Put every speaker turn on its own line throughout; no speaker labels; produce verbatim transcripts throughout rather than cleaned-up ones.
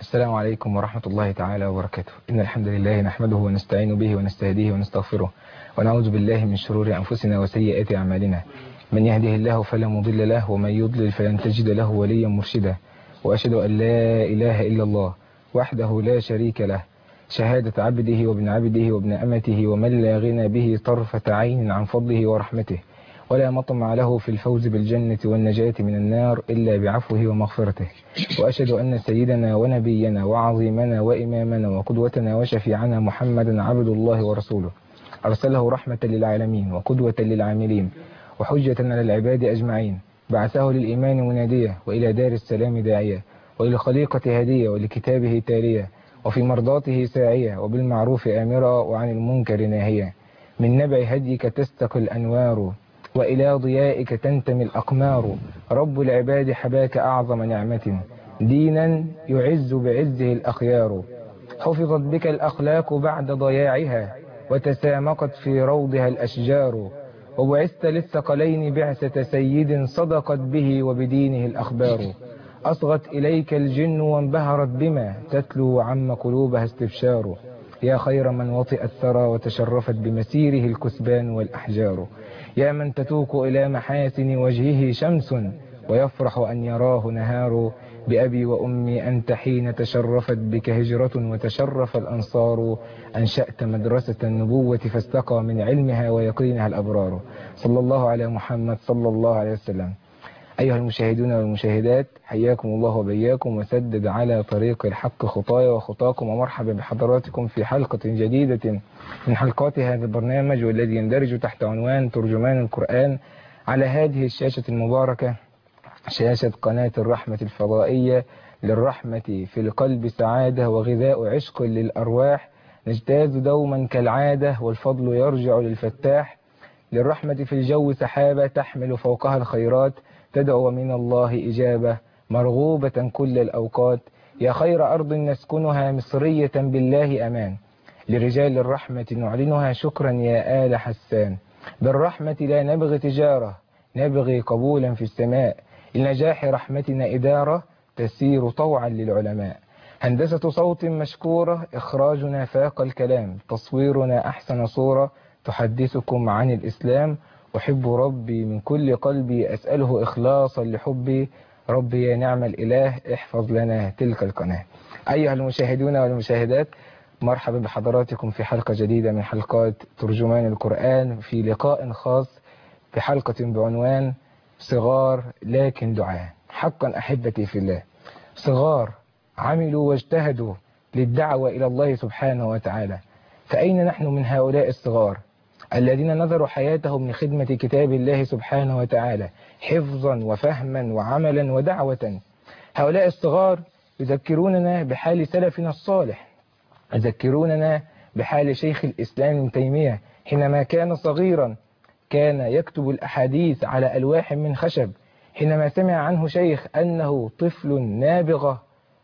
السلام عليكم ورحمة الله تعالى وبركاته. إن الحمد لله نحمده ونستعين به ونستهديه ونستغفره ونعوذ بالله من شرور أنفسنا وسيئات أعمالنا. من يهده الله فلا مضل له ومن يضلل فلن تجد له وليا مرشدا. وأشهد أن لا إله إلا الله وحده لا شريك له، شهادة عبده وابن عبده وابن أمته ومن لا غنى به طرفة عين عن فضله ورحمته، ولا مطمع له في الفوز بالجنة والنجاة من النار إلا بعفوه ومغفرته. وأشهد أن سيدنا ونبينا وعظيمنا وإمامنا وقدوتنا وشفيعنا محمدا عبد الله ورسوله، أرسله رحمة للعالمين وقدوة للعاملين وحجة على العباد أجمعين، بعثه للإيمان منادية وإلى دار السلام داعية وإلى الخليقة هدية ولكتابه تالية وفي مرضاته ساعية وبالمعروف آمرة وعن المنكر ناهية. من نبع هديك تستقي الأنوار وإلى ضيائك تنتمي الأقمار. رب العباد حباك أعظم نعمة، دينا يعز بعزه الأخيار. حفظت بك الأخلاق بعد ضياعها وتسامقت في روضها الأشجار. وبعثت للثقلين بعثة سيد صدقت به وبدينه الأخبار. أصغت إليك الجن وانبهرت بما تتلو عم قلوبها استبشار. يا خير من وطئ الثرى وتشرفت بمسيره الكثبان والأحجار. يا من تتوق إلى محاسن وجهه شمس ويفرح أن يراه نهار. بأبي وأمي أنت حين تشرفت بك هجرة وتشرف الأنصار. أنشأت مدرسة النبوة فاستقى من علمها ويقينها الأبرار. صلى الله على محمد صلى الله عليه وسلم. أيها المشاهدون والمشاهدات، حياكم الله وبياكم وسدد على طريق الحق خطايا وخطاكم، ومرحبا بحضراتكم في حلقة جديدة من حلقات هذا البرنامج، والذي يندرج تحت عنوان ترجمان القرآن على هذه الشاشة المباركة، شاشة قناة الرحمة الفضائية. للرحمة في القلب سعادة وغذاء عشق للأرواح، نجتاز دوما كالعادة والفضل يرجع للفتاح. للرحمة في الجو سحابة تحمل فوقها الخيرات، تدعو من الله إجابة مرغوبة كل الأوقات. يا خير أرض نسكنها مصرية بالله أمان، لرجال الرحمة نعلنها شكرا يا آل حسان. بالرحمة لا نبغي تجارة، نبغي قبولا في السماء. لنجاح رحمتنا إدارة تسير طوعا للعلماء. هندسة صوت مشكورة، إخراجنا فاق الكلام، تصويرنا أحسن صورة تحدثكم عن الإسلام. أحب ربي من كل قلبي، أسأله إخلاصا لحبي. ربي يا نعم الإله، احفظ لنا تلك القناة. أيها المشاهدون والمشاهدات، مرحبا بحضراتكم في حلقة جديدة من حلقات ترجمان القرآن، في لقاء خاص في حلقة بعنوان صغار لكن دعاء. حقا أحبتي في الله، صغار عملوا واجتهدوا للدعوة إلى الله سبحانه وتعالى، فأين نحن من هؤلاء الصغار الذين نذروا حياتهم لخدمة كتاب الله سبحانه وتعالى حفظا وفهما وعملا ودعوة؟ هؤلاء الصغار يذكروننا بحال سلفنا الصالح، يذكروننا بحال شيخ الإسلام ابن تيمية حينما كان صغيرا، كان يكتب الأحاديث على ألواح من خشب. حينما سمع عنه شيخ أنه طفل نابغة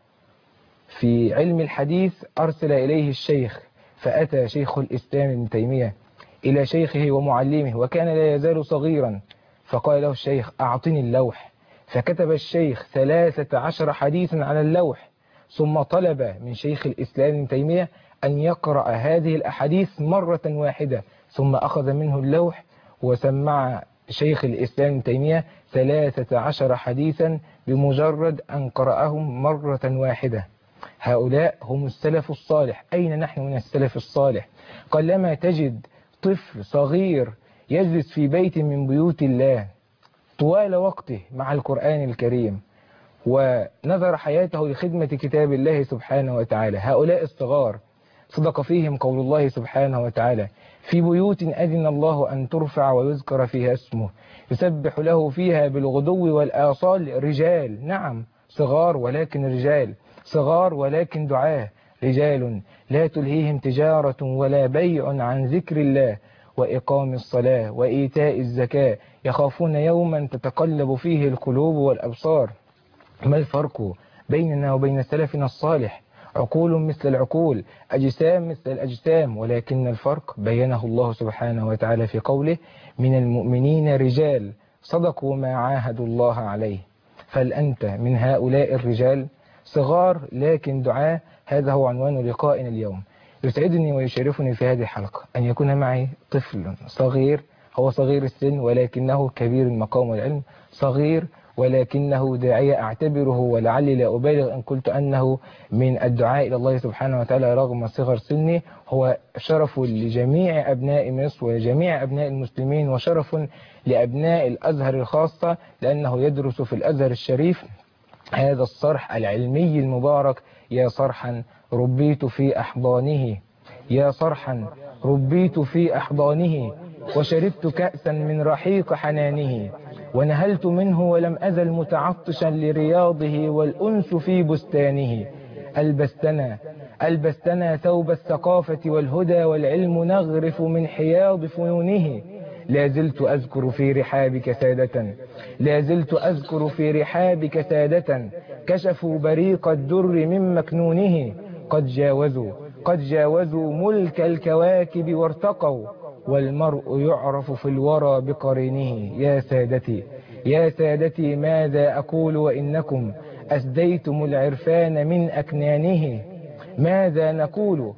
في علم الحديث، أرسل إليه الشيخ، فأتى شيخ الإسلام ابن تيمية إلى شيخه ومعلمه وكان لا يزال صغيرا، فقال له الشيخ أعطني اللوح. فكتب الشيخ ثلاثة عشر حديثا على اللوح، ثم طلب من شيخ الإسلام ابن تيمية أن يقرأ هذه الأحاديث مرة واحدة، ثم أخذ منه اللوح وسمع شيخ الإسلام ابن تيمية ثلاثة عشر حديثا بمجرد أن قرأهم مرة واحدة. هؤلاء هم السلف الصالح. أين نحن من السلف الصالح؟ قلما تجد طفل صغير يجلس في بيت من بيوت الله طوال وقته مع القرآن الكريم ونذر حياته لخدمة كتاب الله سبحانه وتعالى. هؤلاء الصغار صدق فيهم قول الله سبحانه وتعالى: في بيوت أذن الله أن ترفع ويذكر فيها اسمه يسبح له فيها بالغدو والآصال رجال. نعم، صغار ولكن رجال، صغار ولكن دعاة، رجال لا تلهيهم تجارة ولا بيع عن ذكر الله وإقام الصلاة وإيتاء الزكاة يخافون يوما تتقلب فيه القلوب والأبصار. ما الفرق بيننا وبين سلفنا الصالح؟ عقول مثل العقول، أجسام مثل الأجسام، ولكن الفرق بينه الله سبحانه وتعالى في قوله: من المؤمنين رجال صدقوا ما عاهدوا الله عليه. فهل أنت من هؤلاء الرجال؟ صغار لكن دعاة. هذا هو عنوان لقائنا اليوم. يسعدني ويشرفني في هذه الحلقة أن يكون معي طفل صغير، هو صغير السن ولكنه كبير المقام والعلم، صغير ولكنه داعية أعتبره، ولعلي لا أبالغ أن قلت أنه من الدعاء إلى الله سبحانه وتعالى رغم صغر سنه. هو شرف لجميع أبناء مصر وجميع أبناء المسلمين، وشرف لأبناء الأزهر الخاصة، لأنه يدرس في الأزهر الشريف هذا الصرح العلمي المبارك. يا صرحا ربيت في أحضانه، يا صرحا ربيت في أحضانه، وشربت كأسا من رحيق حنانه، ونهلت منه ولم أزل متعطشا لرياضه والأنس في بستانه. ألبستنا ألبستنا ثوب الثقافة والهدى والعلم نغرف من حياض فنونه. لا زلت أذكر في رحابك سادة لا زلت أذكر في رحابك سادة كشفوا بريق الدر من مكنونه. قد جاوزوا قد جاوزوا ملك الكواكب وارتقوا، والمرء يعرف في الورى بقرينه. يا سادتي يا سادتي ماذا أقول وإنكم أسديتم العرفان من أكنانه. ماذا نقول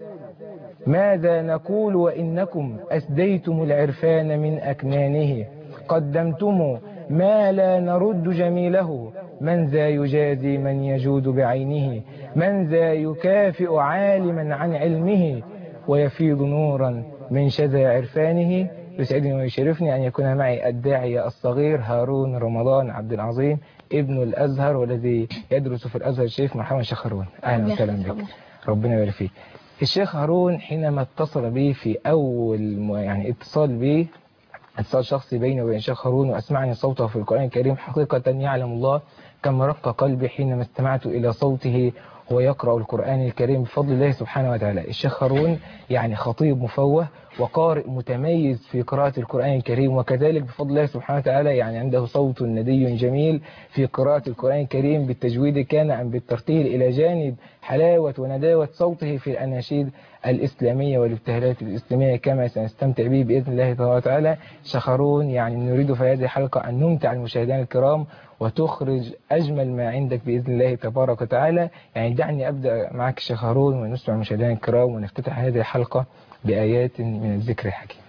ماذا نقول وإنكم أسديتم العرفان من أكنانه. قدمتم ما لا نرد جميله، من ذا يجازي من يجود بعينه، من ذا يكافئ عالما عن علمه ويفيض نورا من شذا عرفانه. يسعدني ويشرفني أن يكون معي الداعية الصغير هارون رمضان عبد العظيم ابن الأزهر والذي يدرس في الأزهر الشريف. مرحبا شيخ هارون، أهلا وسهلا بك. ربنا يبارك فيك. الشيخ هارون حينما اتصل بي في أول يعني اتصال بي اتصال شخصي بيني وبين الشيخ هارون وأسمعني صوته في القرآن الكريم، حقيقة يعلم الله كم رق قلبي حينما استمعت إلى صوته هو يقرأ القرآن الكريم بفضل الله سبحانه وتعالى. الشيخ هارون يعني خطيب مفوه وقارئ متميز في قراءة القرآن الكريم، وكذلك بفضل الله سبحانه وتعالى يعني عنده صوت ندي جميل في قراءة القرآن الكريم بالتجويد كان أم بالترتيل، إلى جانب حلاوة ونداوة صوته في الأناشيد الإسلامية والابتهالات الإسلامية كما سنستمتع به بإذن الله تبارك وتعالى. الشيخ هارون يعني نريد في هذه الحلقة أن نمتع المشاهدين الكرام وتخرج أجمل ما عندك بإذن الله تبارك وتعالى. يعني دعني أبدأ معك الشيخ هارون ونسمع المشاهدين الكرام ونفتتح هذه الحلقة بآيات من الذكر الحكيم.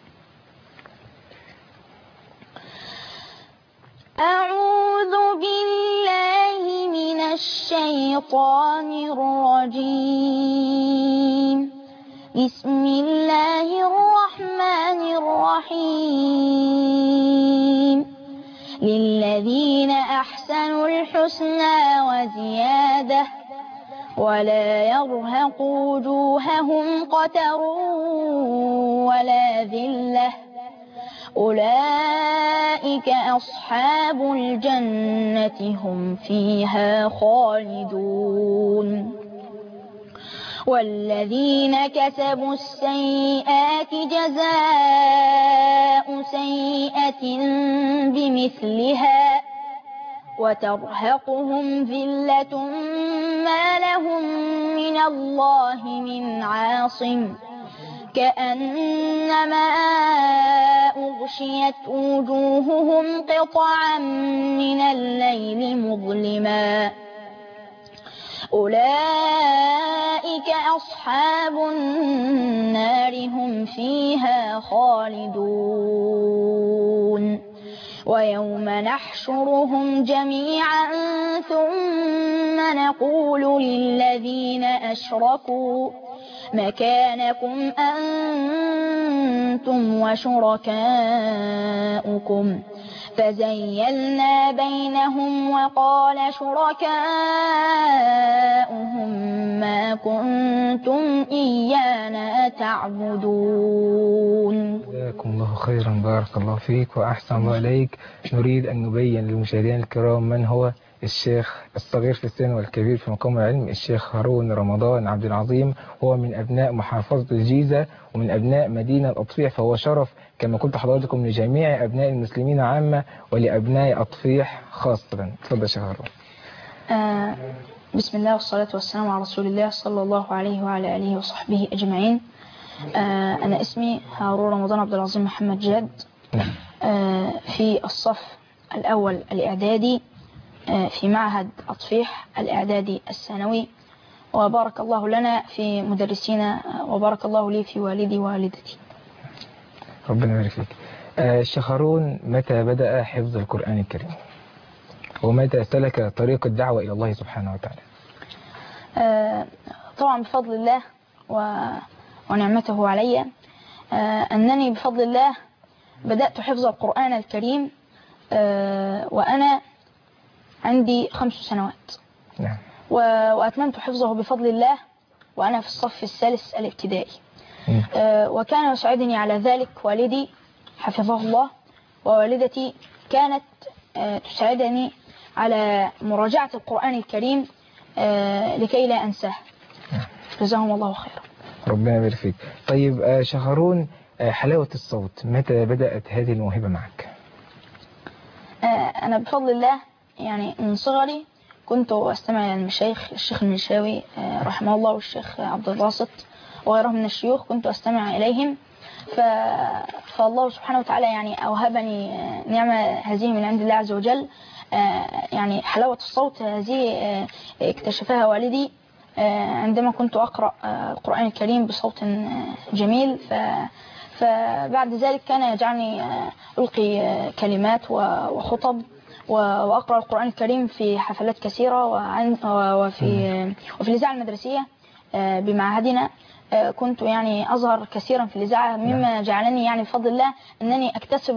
أعوذ بالله من الشيطان الرجيم. بسم الله الرحمن الرحيم. للذين أحسنوا الحسنى وزيادة ولا يرهق وجوههم قتر ولا ذلة أولئك أصحاب الجنة هم فيها خالدون. والذين كسبوا السيئات جزاء سيئة بمثلها وترهقهم ذلة ما لهم من الله من عاصم كأنما أغشيت وجوههم قطعا من الليل مظلما أولئك أصحاب النار هم فيها خالدون. ويوم نحشرهم جميعا ثم نقول للذين أشركوا مكانكم أنتم وشركاؤكم فزيلنا بينهم وقال شركاؤهم ما كنتم إيانا تعبدون.
جزاكم الله خيرا، بارك الله فيك وأحسن الله عليك. نريد أن نبين للمشاهدين الكرام من هو الشيخ الصغير في السن والكبير في مقام العلم، الشيخ هارون رمضان عبد العظيم. هو من أبناء محافظة الجيزة ومن أبناء مدينة أطفيح، فهو شرف كما قلت حضراتكم لجميع أبناء المسلمين عامة ولأبناء أطفيح خاصة. تفضل يا شيخ هارون.
آه بسم الله والصلاة والسلام على رسول الله صلى الله عليه وعلى آله وصحبه أجمعين. آه أنا اسمي هارون رمضان عبد العظيم محمد جاد، آه في الصف الأول الإعدادي في معهد أطفيح الإعدادي الثانوي، وبارك الله لنا في مدرسينا، وبارك الله لي في والدي ووالدتي.
ربنا يبارك فيك. الشيخ هارون، متى بدأ حفظ القرآن الكريم؟ ومتى سلك طريق الدعوة إلى الله سبحانه وتعالى؟
آه طبعا بفضل الله ونعمته علي، آه أنني بفضل الله بدأت حفظ القرآن الكريم آه وأنا عندي خمس سنوات.
نعم.
وأتممت حفظه بفضل الله وأنا في الصف الثالث الابتدائي. آه وكان يساعدني على ذلك والدي حفظه الله، ووالدتي كانت آه تساعدني على مراجعة القرآن الكريم آه لكي لا أنساه. جزاهم الله خيرا.
ربنا يبارك فيك. طيب شيخ هارون، حلاوة الصوت، متى بدأت هذه الموهبة معك؟
آه أنا بفضل الله يعني من صغري كنت أستمع إلى المشايخ، الشيخ المنشاوي آه رحمه الله والشيخ عبد الباسط وغيرهم من الشيوخ، كنت أستمع إليهم. ف... فالله سبحانه وتعالى يعني أوهبني نعمة هذه من عند الله عز وجل. يعني حلاوة الصوت هذه اكتشفها والدي عندما كنت أقرأ القرآن الكريم بصوت جميل. ف... فبعد ذلك كان يجعلني ألقي كلمات وخطب وأقرأ القرآن الكريم في حفلات كثيرة وعن... وفي وفي الإذاعة المدرسية بمعهدنا. كنت يعني أظهر كثيرا في الإذاعة، مما جعلني يعني بفضل الله أنني أكتسب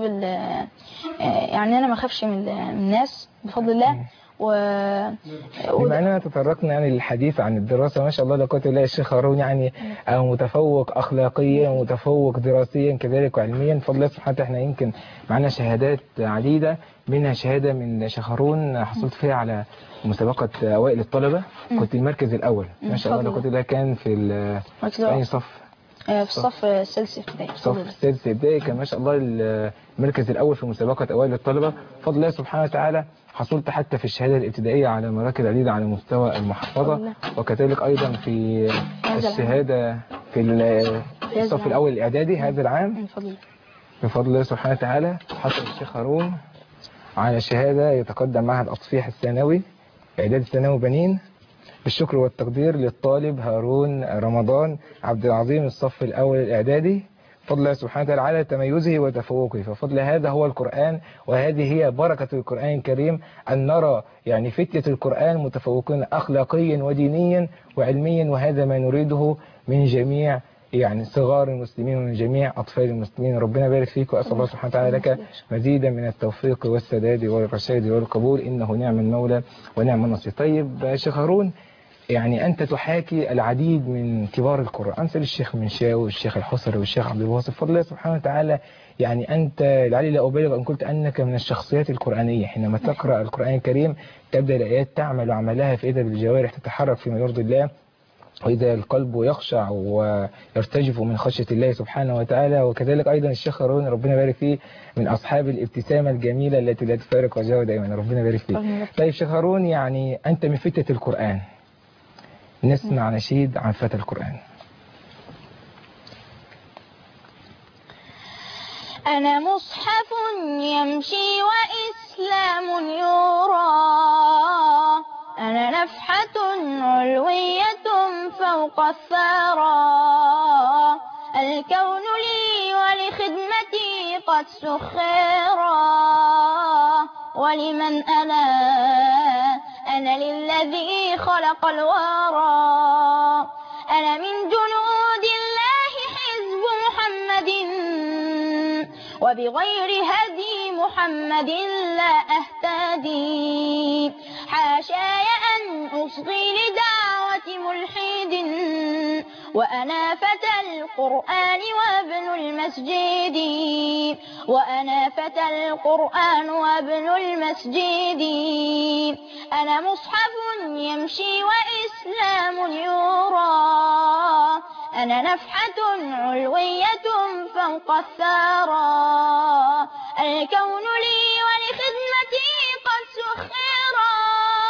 يعني أنا ما أخافش من الناس بفضل الله. و...
بما أننا تطرقنا يعني للحديث عن الدراسة، ما شاء الله لا قوة إلا بالله، الشيخ هارون يعني متفوق أخلاقيا ومتفوق دراسيا كذلك وعلميا بفضل الله سبحانه وتعالى. احنا يمكن معنا شهادات عديدة، منها شهادة من الشيخ هارون حصلت فيها على مسابقة أوائل الطلبة، كنت المركز الأول ما شاء الله لا قوة إلا بالله. كان في أي صف؟
في الصف السادس ابتدائي.
الصف السادس ابتدائي كان ما شاء الله المركز الأول في مسابقة أوائل الطلبة بفضل الله سبحانه وتعالى. حصلت حتى في الشهادة الابتدائية على مراكز عديدة على مستوى المحافظة، وكذلك أيضا في الشهادة في الصف الأول الإعدادي هذا العام بفضل الله سبحانه وتعالى. حصل الشيخ هارون على شهادة يتقدم معها الأطفيح الثانوي إعداد الثانوي بنين بالشكر والتقدير للطالب هارون رمضان عبد العظيم الصف الأول الإعدادي بفضل الله سبحانه وتعالى على تميزه وتفوقه. ففضل هذا هو القرآن، وهذه هي بركة القرآن الكريم، أن نرى يعني فتية القرآن متفوقين أخلاقيا ودينيا وعلميا، وهذا ما نريده من جميع يعني صغار المسلمين ومن جميع أطفال المسلمين. ربنا يبارك فيك، وأسأل الله سبحانه وتعالى لك مزيدا من التوفيق والسداد والرشاد والقبول، إنه نعم المولى ونعم النصير. طيب شيخ هارون، يعني أنت تحاكي العديد من كبار القراء، أمثل الشيخ منشاوي والشيخ الحصري والشيخ عبد الباسط بفضل الله سبحانه وتعالى. يعني أنت لعلي لا أبالغ أن قلت أنك من الشخصيات القرآنية، حينما تقرأ القرآن الكريم تبدأ الآيات تعمل عملها في إذا بالجوارح تتحرك فيما يرضي الله، وإذا القلب يخشع ويرتجف من خشية الله سبحانه وتعالى. وكذلك أيضا الشيخ هارون ربنا يبارك فيه من أصحاب الابتسامة الجميلة التي لا تفارق وجهه دائما، ربنا يبارك فيه. طيب شيخ هارون، يعني أنت من فتية القرآن، نسمع نشيد عن فتى القرآن.
أنا مصحف يمشي وإسلام يرى، أنا نفحة علوية فوق الثرى، الكون لي ولخدمتي قد سخرا، ولمن أنا أنا للذي خلق الورى، أنا من جنود الله حزب محمد، وبغير هدي محمد لا أهتدي، حاشاي أن أصغي لدعوة ملحد، وأنا فتى القرآن وابن المسجد، وأنا فتى القرآن وابن المسجد، أنا مصحف يمشي وإسلام يرى، أنا نفحة علوية فوق الثرى، الكون لي ولخدمتي قد سخرا،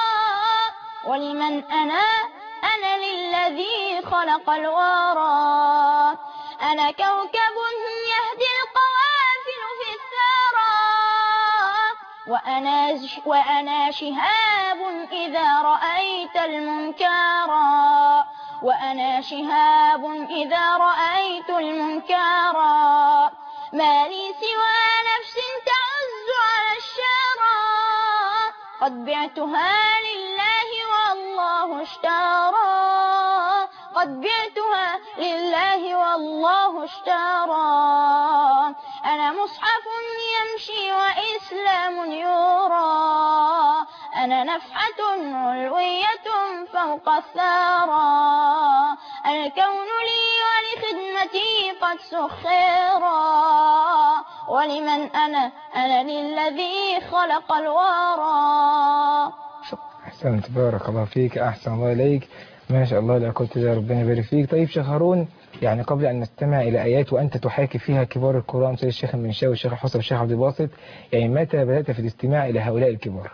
ولمن أنا أنا للذي خلق الورى، أنا كوكب يهدي القوافل في الثرى، وأنا, وأنا شهاب إذا رأيت المنكرا وأنا شهاب إذا رأيت المنكرا ما لي سوى نفس تعز على الشرى قد بعتها لله والله اشترى قد بعتها لله والله اشترى أنا مصحف يمشي وإسلام يرى أنا نفحة علوية فوق الثرى الكون لي ولخدمتي قد سخرا ولمن أنا أنا للذي خلق الورى.
أحسنت، بارك الله فيك، أحسن الله إليك، ما شاء الله لا قوة إلا بالله، ربنا يبارك فيك. طيب شيخ هارون، يعني قبل أن نستمع إلى آيات وأنت تحاكي فيها كبار القرآن مثل الشيخ المنشاوي والشيخ الحسن والشيخ عبد الباسط، يعني متى بدأت في الاستماع إلى هؤلاء الكبار؟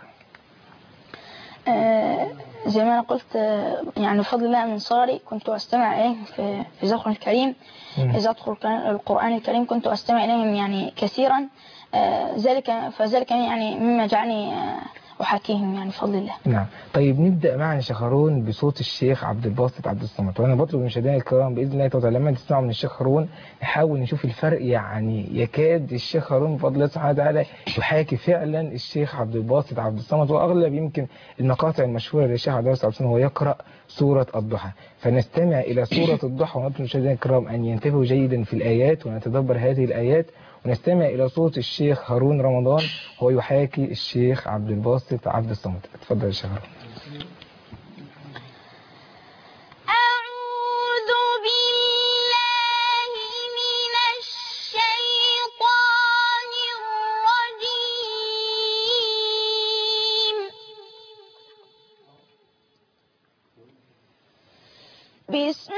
آه زي ما أنا قلت، آه يعني بفضل الله من صغري كنت أستمع إليهم في في ذكر الكريم، إذا أدخل القرآن الكريم كنت أستمع إليهم يعني كثيرا، آه ذلك فذلك يعني مما جعلني آه أحاكيهم يعني بفضل الله.
نعم. طيب نبدأ معنا شيخ هارون بصوت الشيخ عبد الباسط عبد الصمد، وأنا بطلب من مشاهدينا الكرام بإذن الله تعالى لما تسمعوا من الشيخ هارون نحاول نشوف الفرق، يعني يكاد الشيخ هارون بفضل الله سبحانه وتعالى يحاكي فعلا الشيخ عبد الباسط عبد الصمد، وأغلب يمكن المقاطع المشهورة للشيخ عبد الباسط عبد الصمد هو يقرأ سورة الضحى. فنستمع إلى سورة الضحى ونطلب من مشاهدينا الكرام أن ينتبهوا جيدا في الآيات ونتدبر هذه الآيات، ونستمع إلى صوت الشيخ هارون رمضان هو يحاكي الشيخ عبد الباسط عبد الصمد. اتفضل يا شيخ هارون.
أعوذ بالله من الشيطان الرجيم. بسم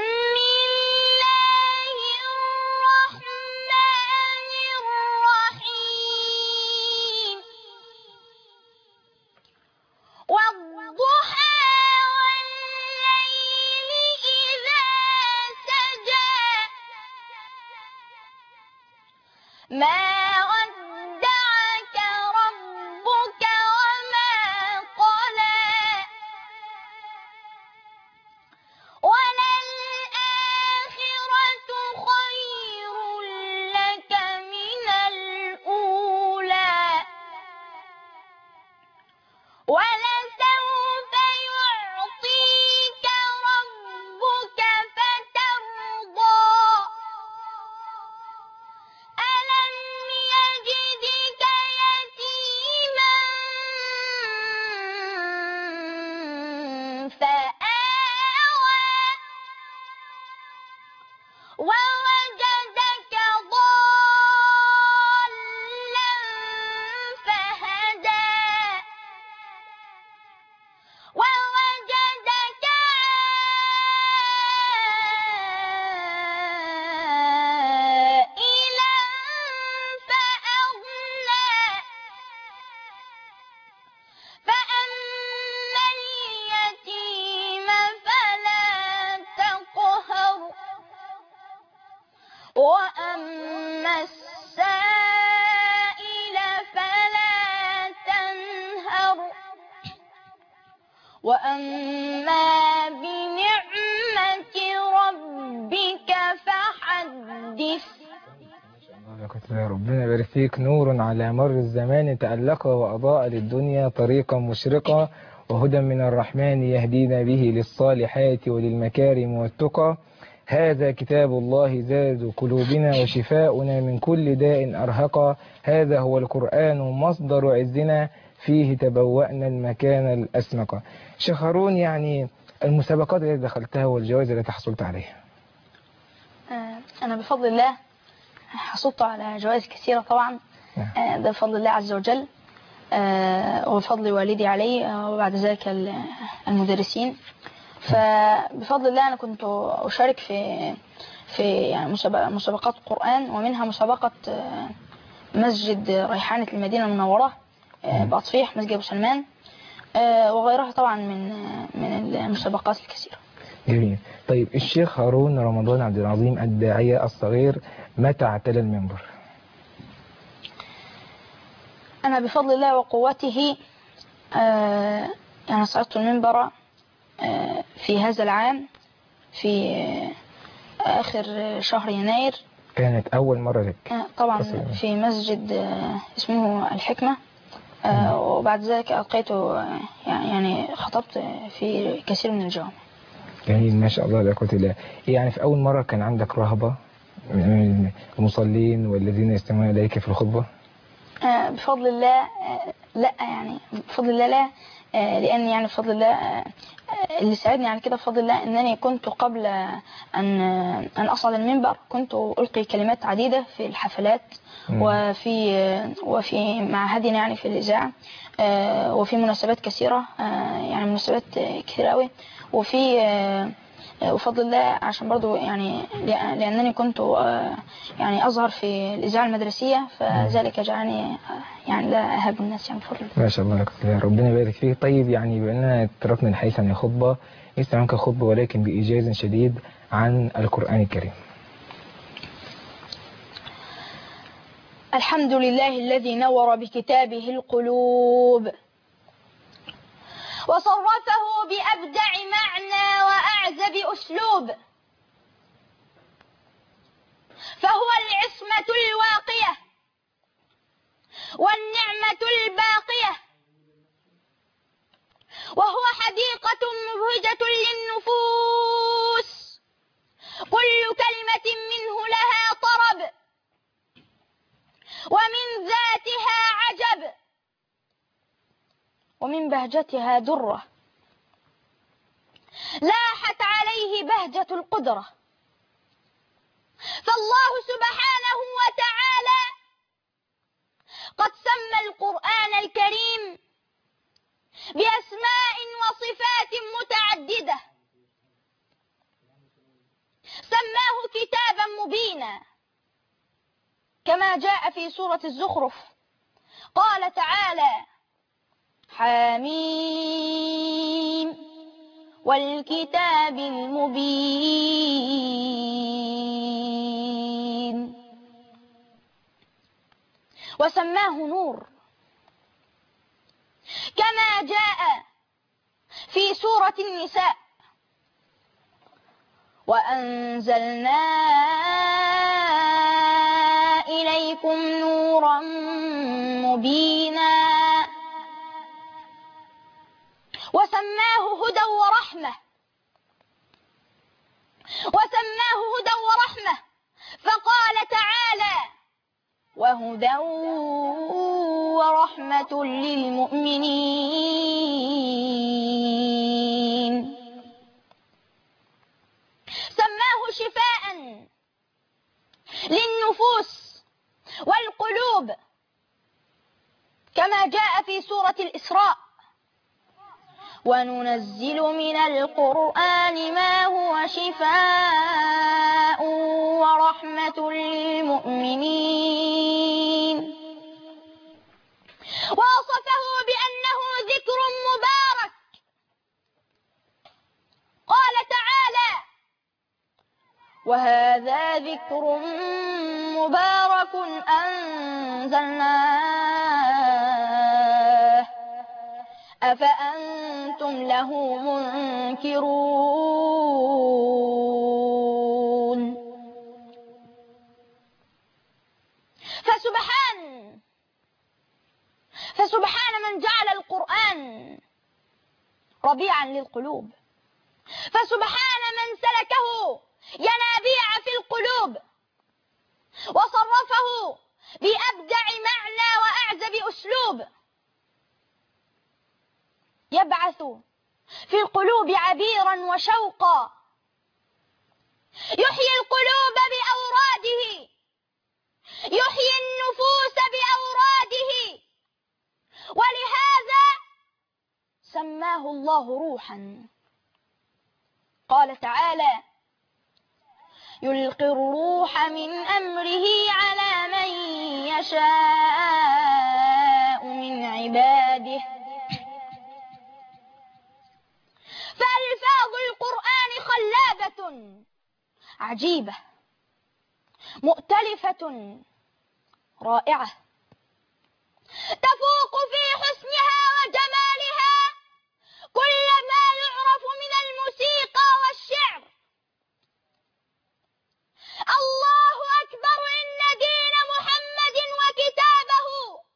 ما ودعك ربك وما قلى وللآخرة خير لك من الأولى ولسوف يعطيك ربك فترضى ووجدك ضالا فهدى ووجدك عائلا فأغنى فأما اليتيم فلا تقهر وأما السائل فلا تنهر وأما بنعمة ربك فحدث.
ربنا يبارك فيك، نور على مر الزمان تألق وأضاء للدنيا طريقا مشرقا وهدى من الرحمن يهدينا به للصالحات وللمكارم والتقى. هذا كتاب الله زاد قلوبنا وشفاؤنا من كل داء أرهقا. هذا هو القرآن مصدر عزنا فيه تبوأنا المكان الأسمق. شيخ هارون، يعني المسابقات التي دخلتها والجوائز التي حصلت عليها؟
أنا بفضل الله حصلت على جوائز كثيرة طبعا، ده بفضل الله عز وجل وبفضل والدي علي وبعد ذلك المدرسين. فبفضل الله أنا كنت أشارك في في يعني مسابقات القرآن، ومنها مسابقة مسجد ريحانة المدينة المنورة بأطفيح مسجد أبو سلمان، وغيرها طبعا من من المسابقات الكثيرة.
جميل. طيب الشيخ هارون رمضان عبد العظيم الداعية الصغير متى اعتلى المنبر؟
أنا بفضل الله وقوته آه يعني صعدت المنبر آه في هذا العام في آه آخر شهر يناير.
كانت أول مرة لك؟
آه طبعا في مسجد آه اسمه الحكمة. آه وبعد ذلك ألقيت آه يعني خطبت في كثير من الجوامع.
جميل ما شاء الله لا قوة إلا بالله. يعني في أول مرة كان عندك رهبة من المصلين والذين يستمعون إليك في الخطبة؟
آه بفضل الله آه لا يعني بفضل الله لا آه لأن يعني بفضل الله آه اللي ساعدني على كده بفضل الله أنني كنت قبل أن أن أصعد المنبر كنت ألقي كلمات عديدة في الحفلات م. وفي وفي معهدنا يعني في الإذاعة آه وفي مناسبات كثيرة آه يعني مناسبات كثيرة قوي وفي آه وفضل الله عشان برضو يعني لأنني كنت يعني أظهر في الإذاعة المدرسية فذلك جعلني يعني لا أهاب الناس يعني بفضل الله.
ما شاء الله يا ربنا يبارك فيك. طيب يعني بأننا تركنا الحديث عن الخطبة يستمع عنك خطبة ولكن بإيجاز شديد عن القرآن الكريم.
الحمد لله الذي نور بكتابه القلوب وصرفه بأبدع معنى وأعزب أسلوب، فهو العصمة الواقية والنعمة الباقية، وهو حديقة مبهجة للنفوس كل كلمة منه لها طرب ومن ذاتها عجب ومن بهجتها درة لاحت عليه بهجة القدرة، فالله سبحانه وتعالى قد سمى القرآن الكريم بأسماء وصفات متعددة، سماه كتابا مبينا كما جاء في سورة الزخرف قال تعالى: حميم والكتاب المبين، وسماه نور كما جاء في سورة النساء: وأنزلنا إليكم نورا مبينا، وسماه هدى ورحمة وسماه هدى ورحمة فقال تعالى: وهدى ورحمة للمؤمنين، سماه شفاء للنفوس والقلوب كما جاء في سورة الإسراء: وننزل من القرآن ما هو شفاء ورحمة للمؤمنين، ووصفه بأنه ذكر مبارك قال تعالى: وهذا ذكر مبارك أنزلناه أفأنتم له منكرون. فسبحان فسبحان من جعل القرآن ربيعا للقلوب، فسبحان من سلكه ينابيع في القلوب وصرفه بأبدع معنى وأعزب أسلوب يبعث في القلوب عبيرا وشوقا، يحيي القلوب بأوراده، يحيي النفوس بأوراده، ولهذا سماه الله روحا. قال تعالى: يلقي الروح من أمره على من يشاء من عباده. فألفاظ القرآن خلابة عجيبة مؤتلفة رائعة، تفوق في حسنها وجمالها كل ما يعرف من الموسيقى والشعر. الله أكبر، إن دين محمد وكتابه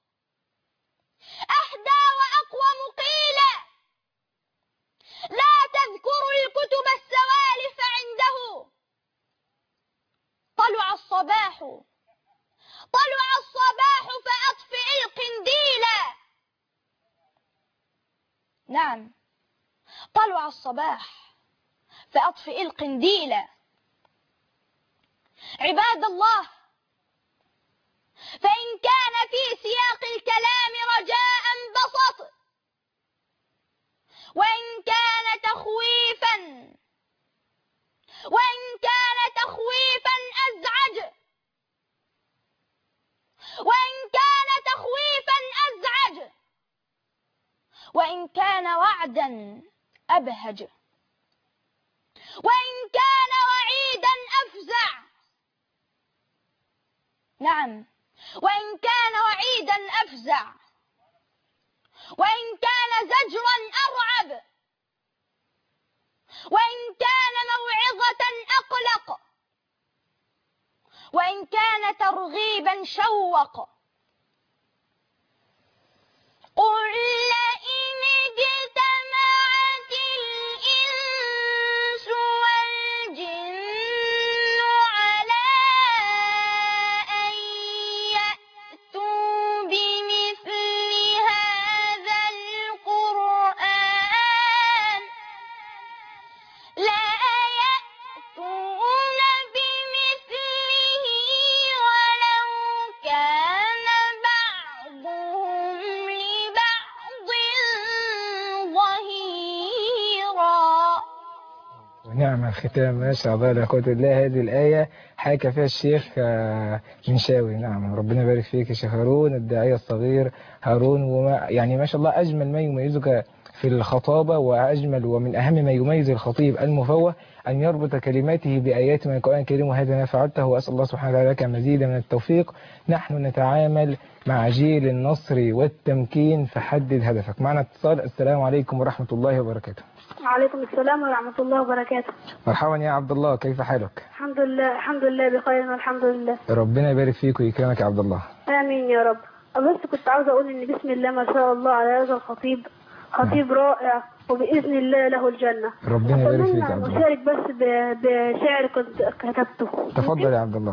أهدى وأقوم قيلا. لا تذكر الكتب السوالف عنده. طلع الصباح طلع الصباح فأطفئ القنديل. نعم، طلع الصباح فأطفئ القنديل. عباد الله، فإن كان في سياق الكلام رجاء بسط، وإن كان تخويفا وإن كان تخويفا أزعج وإن كان تخويفا أزعج وإن كان وعدا أبهج، وإن كان وعيدا أفزع. نعم، وإن كان وعيدا أفزع، وإن كان زجرا أرعب، وإن كان موعظة أقلق، وإن كان ترغيبا شوق. قل لئن اجتمعت الإنس والجن على أن يأتوا بمثل هذا القرآن لا يأتون بمثله ولو كان بعضهم لبعض ظهيرا.
ونعم الختام، ما شاء الله لا قوة إلا بالله. هذه الآية حكى فيها الشيخ آه، منشاوي. نعم، ربنا يبارك فيك يا شيخ هارون الداعية الصغير هارون. وما يعني ما شاء الله أجمل ما يميزك في الخطابة، وأجمل ومن أهم ما يميز الخطيب المفوه أن يربط كلماته بآيات من القرآن الكريم، وهذا ما فعلته، وأسأل الله سبحانه وتعالى لك مزيدا من التوفيق. نحن نتعامل مع جيل النصر والتمكين، فحدد هدفك. معنا اتصال. السلام عليكم ورحمة الله وبركاته.
وعليكم السلام ورحمة الله وبركاته.
مرحبا يا عبد الله، كيف حالك؟
الحمد لله الحمد لله بخير والحمد لله.
ربنا يبارك فيك ويكرمك يا عبد الله.
آمين يا رب. بس كنت عاوزة أقول إن بسم الله ما شاء الله على هذا الخطيب، خطيب رائع وبإذن الله له الجنة.
ربنا يبارك فيك يا عبد الله.
أشارك بس ب- بشعر كنت كتبته.
تفضل يا عبد الله.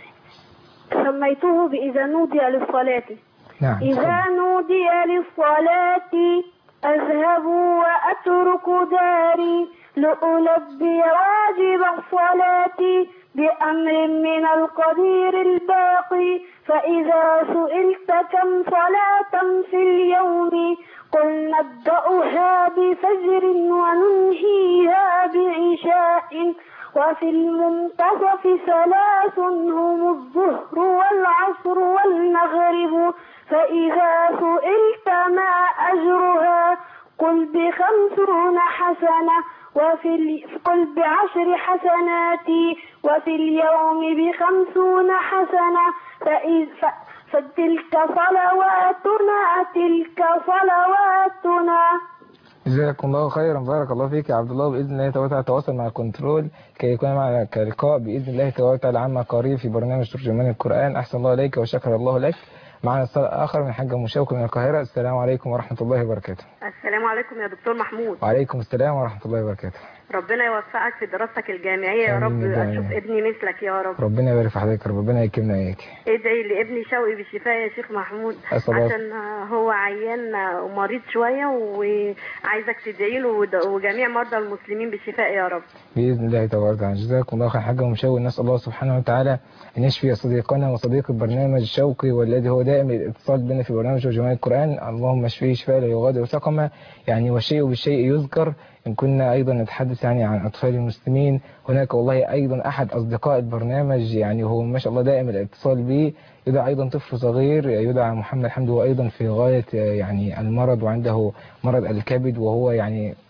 سميته بإذا نودي للصلاة.
نعم.
إذا نودي للصلاة أذهب وأترك داري لألبي واجب الصلاة بأمر من القدير الباقي. فإذا سئلت كم صلاة في اليوم قل نبدأها بفجر وننهيها بعشاء وفي المنتصف ثلاث هم الظهر والعصر والمغرب. فإذا سئلت ما أجرها قل بخمسون حسنة وفي ال... قل بعشر حسنات وفي اليوم بخمسون حسنة. فإذ... ف... فتلك صلواتنا تلك صلواتنا.
جزاكم الله خيرا، بارك الله فيك يا عبد الله. باذن الله تعالى تواصل مع الكنترول كي يكون معك لقاء باذن الله تعالى عما قريب في برنامج ترجمان القران. احسن الله اليك وشكر الله لك. معنا اتصال اخر من حاج مشوق من القاهره. السلام عليكم ورحمه الله وبركاته.
السلام عليكم يا دكتور محمود.
وعليكم السلام ورحمه الله وبركاته.
ربنا يوفقك في دراستك الجامعيه يا رب، اشوف ابني مثلك يا رب.
ربنا يبارك في حضرتك، ربنا يكرمنا اياك.
ادعي لابني شوقي بالشفاء يا شيخ محمود، عشان هو عيان ومريض شويه وعايزك تدعي له وجميع مرضى المسلمين بالشفاء يا رب
باذن الله تبارك وتعالى. جزاكم الله خير حاج مشوق. نسال الله سبحانه وتعالى ان يشفي صديقنا وصديق البرنامج شوقي والذي هو دائم الاتصال بنا في برنامج ترجمان القران. اللهم اشفيه شفاء لا يغادر سقما. يعني والشيء بالشيء يذكر. إن كنا أيضا نتحدث يعني عن أطفال المسلمين، هناك والله أيضا أحد أصدقاء البرنامج يعني هو ما شاء الله دائم الاتصال به، يدعى أيضا طفل صغير يدعى محمد حمد، هو أيضا في غاية يعني المرض وعنده مرض الكبد، وهو يعني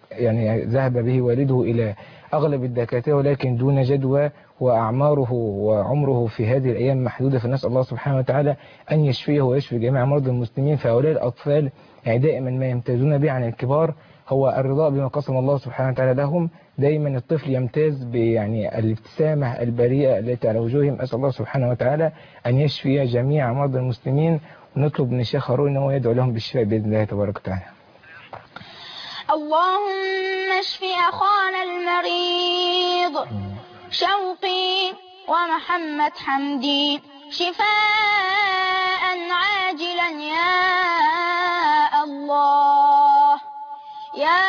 يعني ذهب به والده إلى أغلب الدكاترة ولكن دون جدوى، وأعماره وعمره في هذه الأيام محدودة، فنسأل الله سبحانه وتعالى أن يشفيه ويشفي جميع مرضى المسلمين. فهؤلاء الأطفال يعني دائما ما يمتازون به عن الكبار هو الرضا بما قسم الله سبحانه وتعالى لهم. دائما الطفل يمتاز يعني الابتسامة البريئة التي على وجوههم. أسأل الله سبحانه وتعالى أن يشفي جميع مرضى المسلمين، ونطلب من الشيخ هارون أنه يدعو لهم بالشفاء بإذن الله تبارك وتعالى.
اللهم اشف أخانا المريض شوقي ومحمد حمدي شفاء عاجلا يا الله يا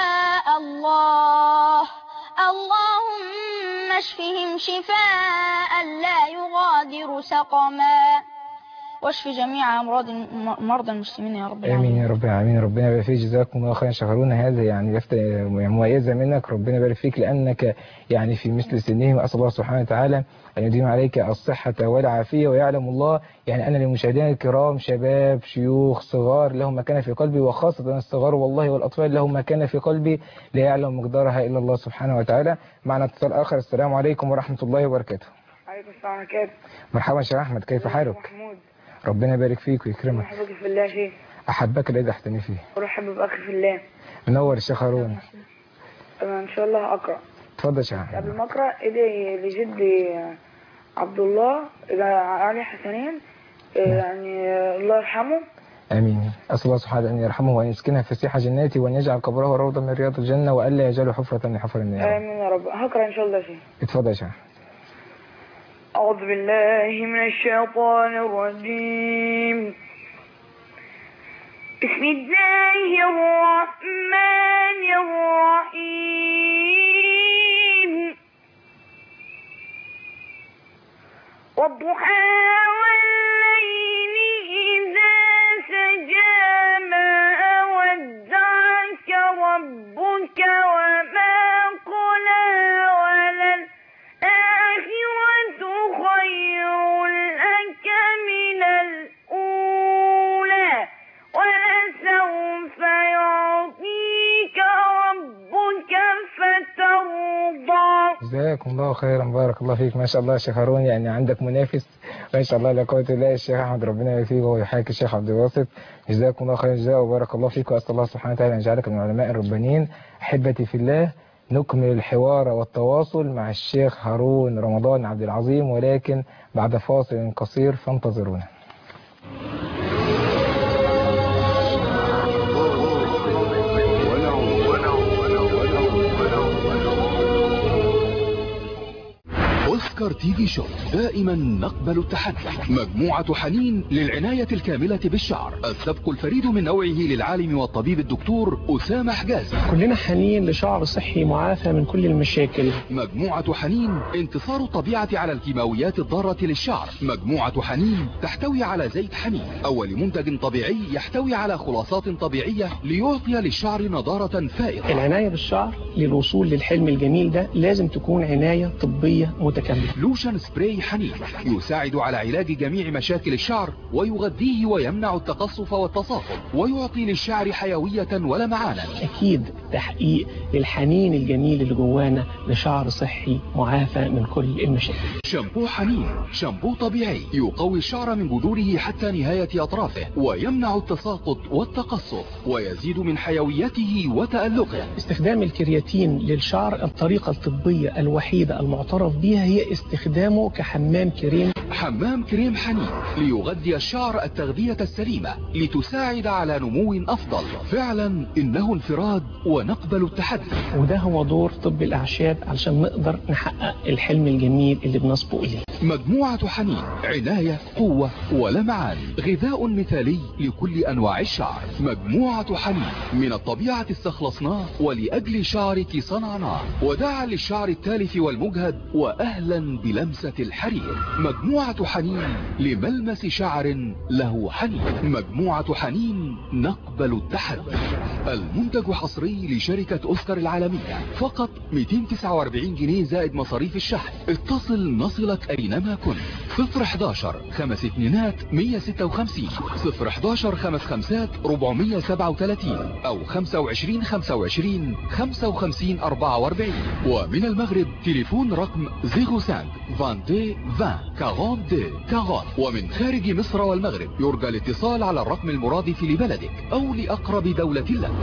الله. اللهم اشفهم شفاء لا يغادر سقما، واشف جميع امراض مرضى المسلمين يا رب العالمين.
امين يا رب العالمين. ربنا يبارك فيك، جزاكم الله خيرا. شغلونا هذا يعني لفته مميزه منك، ربنا يبارك فيك لانك يعني في مثل سنهم. اسال الله سبحانه وتعالى ان يديم عليك الصحه والعافيه. ويعلم الله يعني ان للمشاهدين الكرام شباب شيوخ صغار لهم مكانه في قلبي، وخاصه الصغار والله والاطفال لهم مكانه في قلبي لا يعلم مقدارها الا الله سبحانه وتعالى. معنا اتصال اخر. السلام عليكم ورحمه الله وبركاته.
عليكم السلام عليكم.
مرحبا شيخ احمد، كيف حالك؟
محمود.
ربنا يبارك فيك ويكرمك.
احبك في الله شيخ.
احبك الذي احتني فيه.
وروح حبيب اخي في الله.
منور الشيخ هارون.
انا ان شاء الله اقرا.
اتفضل يا شيخ احمد.
قبل ما اقرا ادعي لجدي عبد الله علي حسنين يعني الله يرحمه.
امين. اسال الله سبحانه ان يرحمه وان يسكنه فسيح جناته وان يجعل قبره روضه من رياض الجنه والا يجعله حفره من حفر النار.
امين يا رب. هقرا ان شاء الله شيخ.
اتفضل يا شيخ.
أعوذ بالله من الشيطان الرجيم. بسم الله الرحمن الرحيم. والضحى والليل إذا سجى ما ودعك ربك وما قلى وللآخرة خير لك من الأولى ولسوف يعطيك ربك فترضى.
جزاكم الله خيرا، بارك الله فيك. ما شاء الله يا شيخ هارون يعني عندك منافس ما شاء الله لا قوه الا بالله. الشيخ احمد ربنا يبارك فيك ويحييك الشيخ عبد الباسط. جزاكم الله خير الجزاء وبارك الله فيك، واسال الله سبحانه وتعالى ان يجعلك من العلماء الربانيين. احبتي في الله، نكمل الحوار والتواصل مع الشيخ هارون رمضان عبد العظيم ولكن بعد فاصل قصير فانتظرونا.
أوسكار تي في شو دائما نقبل التحدي. مجموعة حنين للعناية الكاملة بالشعر، السبق الفريد من نوعه للعالم والطبيب الدكتور أسامة حجازي.
كلنا حنين لشعر صحي معافى من كل المشاكل.
مجموعة حنين انتصار الطبيعة على الكيماويات الضارة للشعر. مجموعة حنين تحتوي على زيت حنين، أول منتج طبيعي يحتوي على خلاصات طبيعية ليعطي للشعر نضارة فائقة.
العناية بالشعر للوصول للحلم الجميل ده لازم تكون عناية طبية متكاملة.
لوشن سبراي حنين يساعد على علاج جميع مشاكل الشعر ويغذيه ويمنع التقصف والتصاقم ويعطي للشعر حيوية ولمعانا.
أكيد تحقيق للحنين الجميل اللي جوانا لشعر صحي معافى من كل المشاكل.
شامبو حنين شامبو طبيعي يقوي الشعر من جذوره حتى نهاية أطرافه ويمنع التساقط والتقصف ويزيد من حيويته وتألقه.
استخدام الكرياتين للشعر الطريقة الطبية الوحيدة المعترف بها هي استخدامه كحمام كريم.
حمام كريم حنين ليغذي الشعر التغذية السليمة لتساعد على نمو أفضل. فعلا إنه انفراد ونقبل التحدي،
وده هو دور طب الأعشاب علشان نقدر نحقق الحلم الجميل اللي بنصبو إليه.
مجموعة حنين عناية قوة ولمعان، غذاء مثالي لكل أنواع الشعر. مجموعة حنين من الطبيعة استخلصناه ولأجل شعرك صنعناه، وداعا للشعر التالف والمجهد وأهلا بلمسة الحرير. مجموعة حنين لملمس شعر له حنين. مجموعة حنين نقبل التحدي. المنتج حصري لشركة أوسكار العالمية، فقط مئتين وتسعة وأربعين جنيه زائد مصاريف الشحن. اتصل نصلك أينما كنت. صفر حداشر خمس اتنينات مية ستة وخمسين، صفر حداشر خمس خمسات أربعمية سبعة وتلاتين، أو خمسة وعشرين خمسة وعشرين خمسة وخمسين أربعة وأربعين. ومن المغرب تليفون رقم صفر خمسة اثنين عشرين عشرين أربعين. ومن خارج مصر والمغرب يرجى الاتصال على الرقم المرادف لبلدك أو لأقرب دولة لك.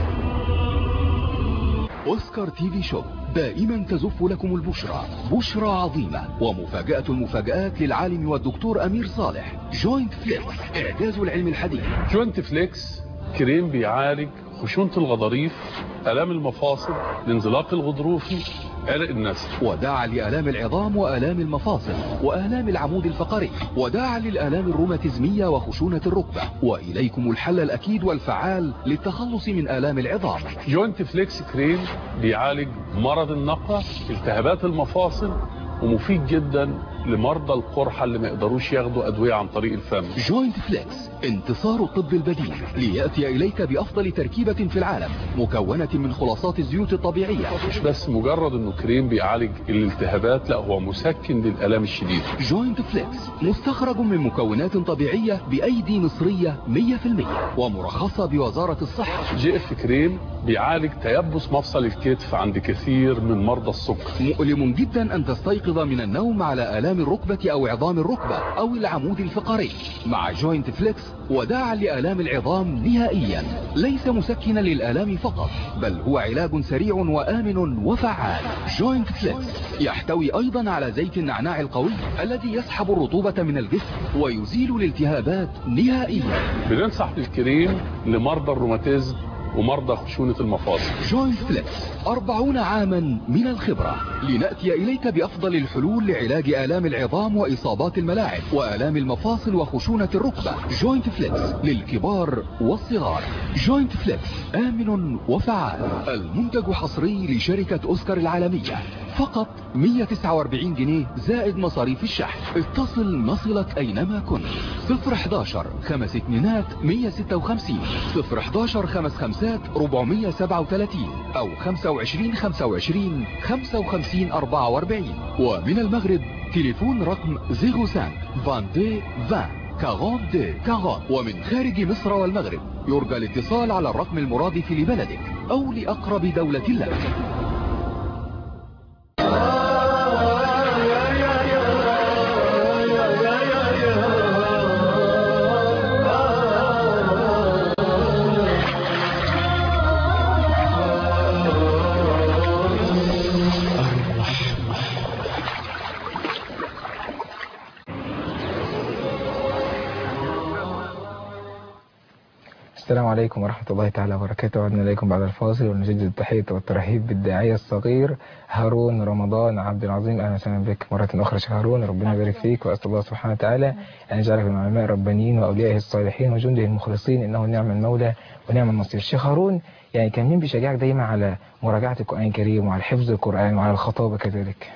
أوسكار تي في شوب دائما تزف لكم البشرى، بشرى عظيمة ومفاجأة المفاجآت للعالم والدكتور أمير صالح. جوينت فليكس، إعجاز العلم الحديث.
جوينت فليكس كريم بيعالج خشونة الغضاريف، آلام المفاصل، الانزلاق الغضروفي، عرق النسل،
وداعا لآلام العظام وآلام المفاصل وآلام العمود الفقري، وداعا للآلام الروماتيزمية وخشونة الركبة. وإليكم الحل الأكيد والفعال للتخلص من آلام العظام.
جوينت فليكس كريم بيعالج مرض النقع، التهابات المفاصل، ومفيد جدا لمرضى القرحة اللي ما يقدروش ياخدوا أدوية عن طريق الفم.
جوينت فليكس، انتصار الطب البديل ليأتي إليك بأفضل تركيبة في العالم، مكونة من خلاصات الزيوت الطبيعية.
مش بس مجرد انه كريم بيعالج الالتهابات، لا هو مسكن للآلام الشديدة.
جوينت فليكس مستخرج من مكونات طبيعية بأيدي مصرية مية في المية ومرخصة بوزارة الصحة.
جي اف كريم بيعالج تيبس مفصل الكتف عند كثير من مرضى السكر.
مؤلم جدا أن تستيقظ من النوم على آلام الركبة أو عظام الركبة أو العمود الفقري. مع جوينت فليكس وداعا لآلام العظام نهائيا، ليس مسكنا للآلام فقط، بل هو علاج سريع وآمن وفعال. جوينت فليكس يحتوي أيضا على زيت النعناع القوي الذي يسحب الرطوبة من الجسم ويزيل الالتهابات نهائيا.
بننصح بالكريم لمرضى الروماتيزم ومرضى خشونة المفاصل.
جوينت فليكس، أربعون عاما من الخبرة، لنأتي إليك بأفضل الحلول لعلاج آلام العظام وإصابات الملاعب وآلام المفاصل وخشونة الركبة. جوينت فليكس للكبار والصغار. جوينت فليكس آمن وفعال. المنتج حصري لشركة أوسكار العالمية، فقط مئة وتسعة وأربعين جنيه زائد مصاريف الشحن. اتصل نصلك أينما كنت. صفر حداشر خمس اتنينات مية ستة وخمسين، صفر حداشر خمس خمسات أربعمية سبعة وتلاتين، أو خمسة وعشرين خمسة وعشرين خمسة وخمسين أربعة وأربعين. ومن المغرب تليفون رقم صفر خمسة اثنين عشرين عشرين أربعين. ومن خارج مصر والمغرب يرجى الاتصال على الرقم المرادف لبلدك أو لأقرب دولة لك.
السلام عليكم ورحمة الله تعالى وبركاته. عدنا إليكم بعد الفاصل ونجدد التحية والترحيب بالداعية الصغير هارون رمضان عبد العظيم. أهلا وسهلا بك مرة أخرى شيخ هارون، ربنا يبارك فيك، وأسأل الله سبحانه وتعالى أن يجعلك من العلماء الربانيين وأوليائه الصالحين وجنده المخلصين، إنه نعم المولى ونعم النصير. شيخ هارون، يعني كان مين بيشجعك دايما على مراجعة القرآن الكريم وعلى حفظ القرآن وعلى الخطابة كذلك؟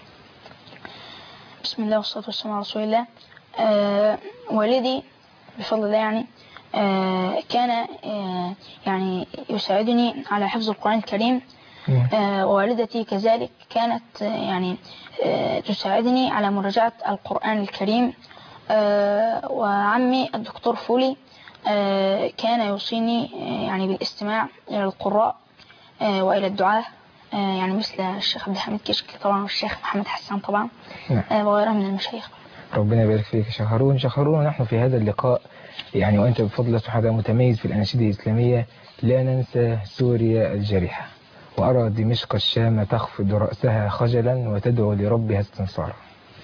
بسم الله والصلاة والسلام على رسول الله. آه والدي بفضل الله يعني آه كان آه يعني يساعدني على حفظ القرآن الكريم. آه ووالدتي كذلك كانت آه يعني آه تساعدني على مراجعة القرآن الكريم. آه وعمي الدكتور فولي آه كان يوصيني آه يعني بالاستماع إلى القراء آه وإلى الدعاء آه يعني مثل الشيخ عبد الحميد كشك طبعا والشيخ محمد حسان طبعا آه وغيرهم من المشايخ.
ربنا يبارك فيك يا شيخ هارون. شيخ هارون، نحن في هذا اللقاء يعني وأنت بفضل الله سبحانه وتعالى متميز في الأناشيد الإسلامية، لا ننسى سوريا الجارحة، وأرى دمشق الشام تخفض رأسها خجلا وتدعو لربها استنصارا.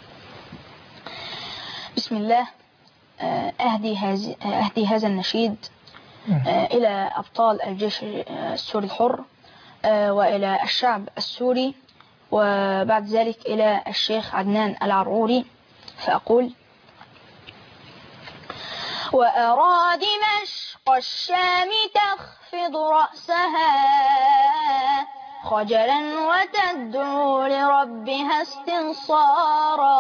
بسم الله. أهدي, هذه أهدي هذا النشيد إلى أبطال الجيش السوري الحر وإلى الشعب السوري، وبعد ذلك إلى الشيخ عدنان العرعوري، فأقول: وأرى دمشق الشام تخفض رأسها خجلا وتدعو لربها استنصارا،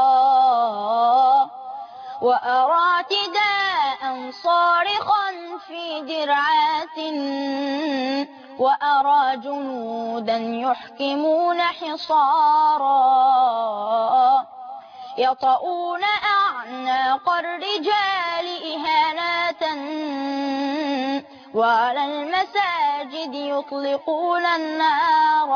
وأرى اعتداء صارخا في درعات وأرى جنودا يحكمون حصارا يطؤون أعناق الرجال إهانة وعلى المساجد يطلقون النار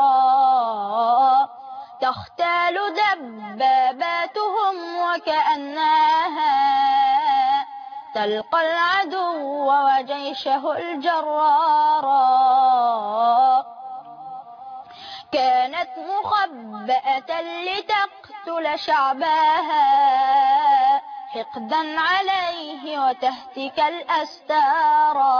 تختال دباباتهم وكأنها تلقى العدو وجيشه الجرارا كانت مخبأة لتقتل شعبها حقدا عليه وتهتك الأستارا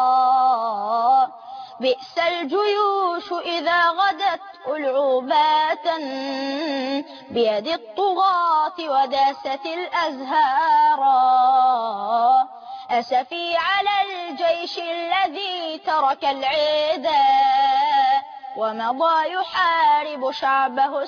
بئس الجيوش إذا غدت ألعوبات بيد الطغاة وداست الأزهارا أسفي على الجيش الذي ترك العدا ومضى يحارب شعبه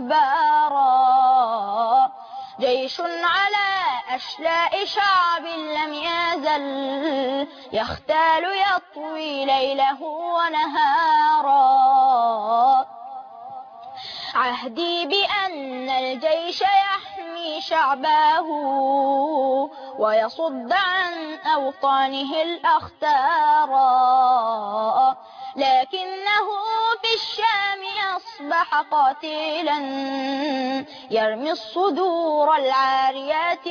استكبارا جيش على أشلاء شعب لم يزل يختال يطوي ليله ونهارا عهدي بأن الجيش يحمي شعبه ويصد عن أوطانه الأختارا لكنه في الشام أصبح قاتلا يرمي الصدور العاريات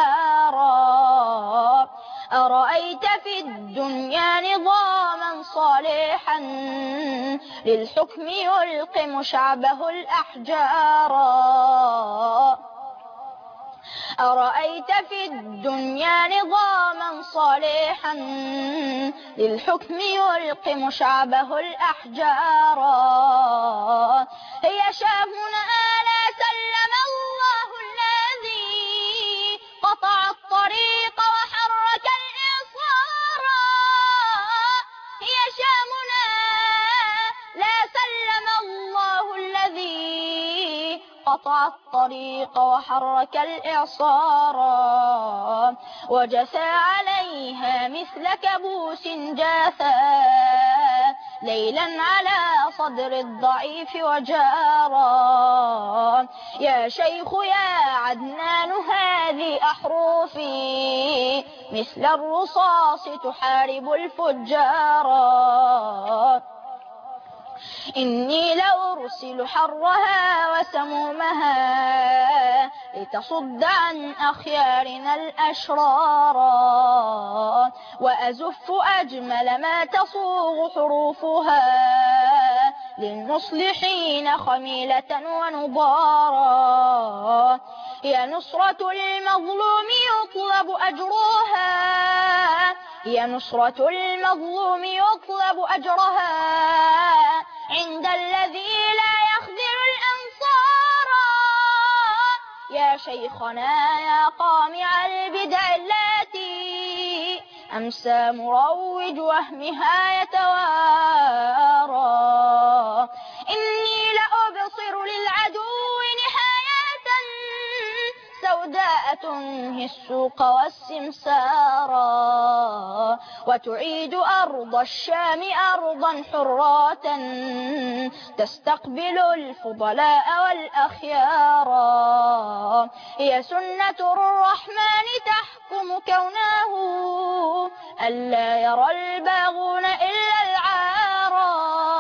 جهارا أرأيت في الدنيا نظاما صالحا للحكم يلقم شعبه الأحجارا أرأيت في الدنيا نظاما صالحا للحكم يلقم شعبه الأحجارا هي شامنا لا سلم الله الذي قطع الطريق وحرك الإعصارا هي شامنا لا سلم الله الذي قطع الطريق وحرك الإعصارا وجثى عليها مثل كبوس جاثا ليلا على صدر الضعيف وجارا يا شيخ يا عدنان هذه أحرفي مثل الرصاص تحارب الفجارا إني لأرسل حرها وسمومها لتصد عن أخيارنا الأشرارا وأزف أجمل ما تصوغ حروفها للمصلحين خميلة ونضارا يا نصرة المظلوم يطلب أجرها هي نصرة المظلوم يطلب أجرها عند الذي لا يخذل الأنصار يا شيخنا يا قامع البدع التي أمسى مروج وهمها يتوارى إني لأبصر للعدو نهاية سوداء تنهي السوق والسمسارا وتعيد أرض الشام أرضا حرة تستقبل الفضلاء والأخيارا هي سنة الرحمن تحكم كونه ألا يرى الباغون إلا العارا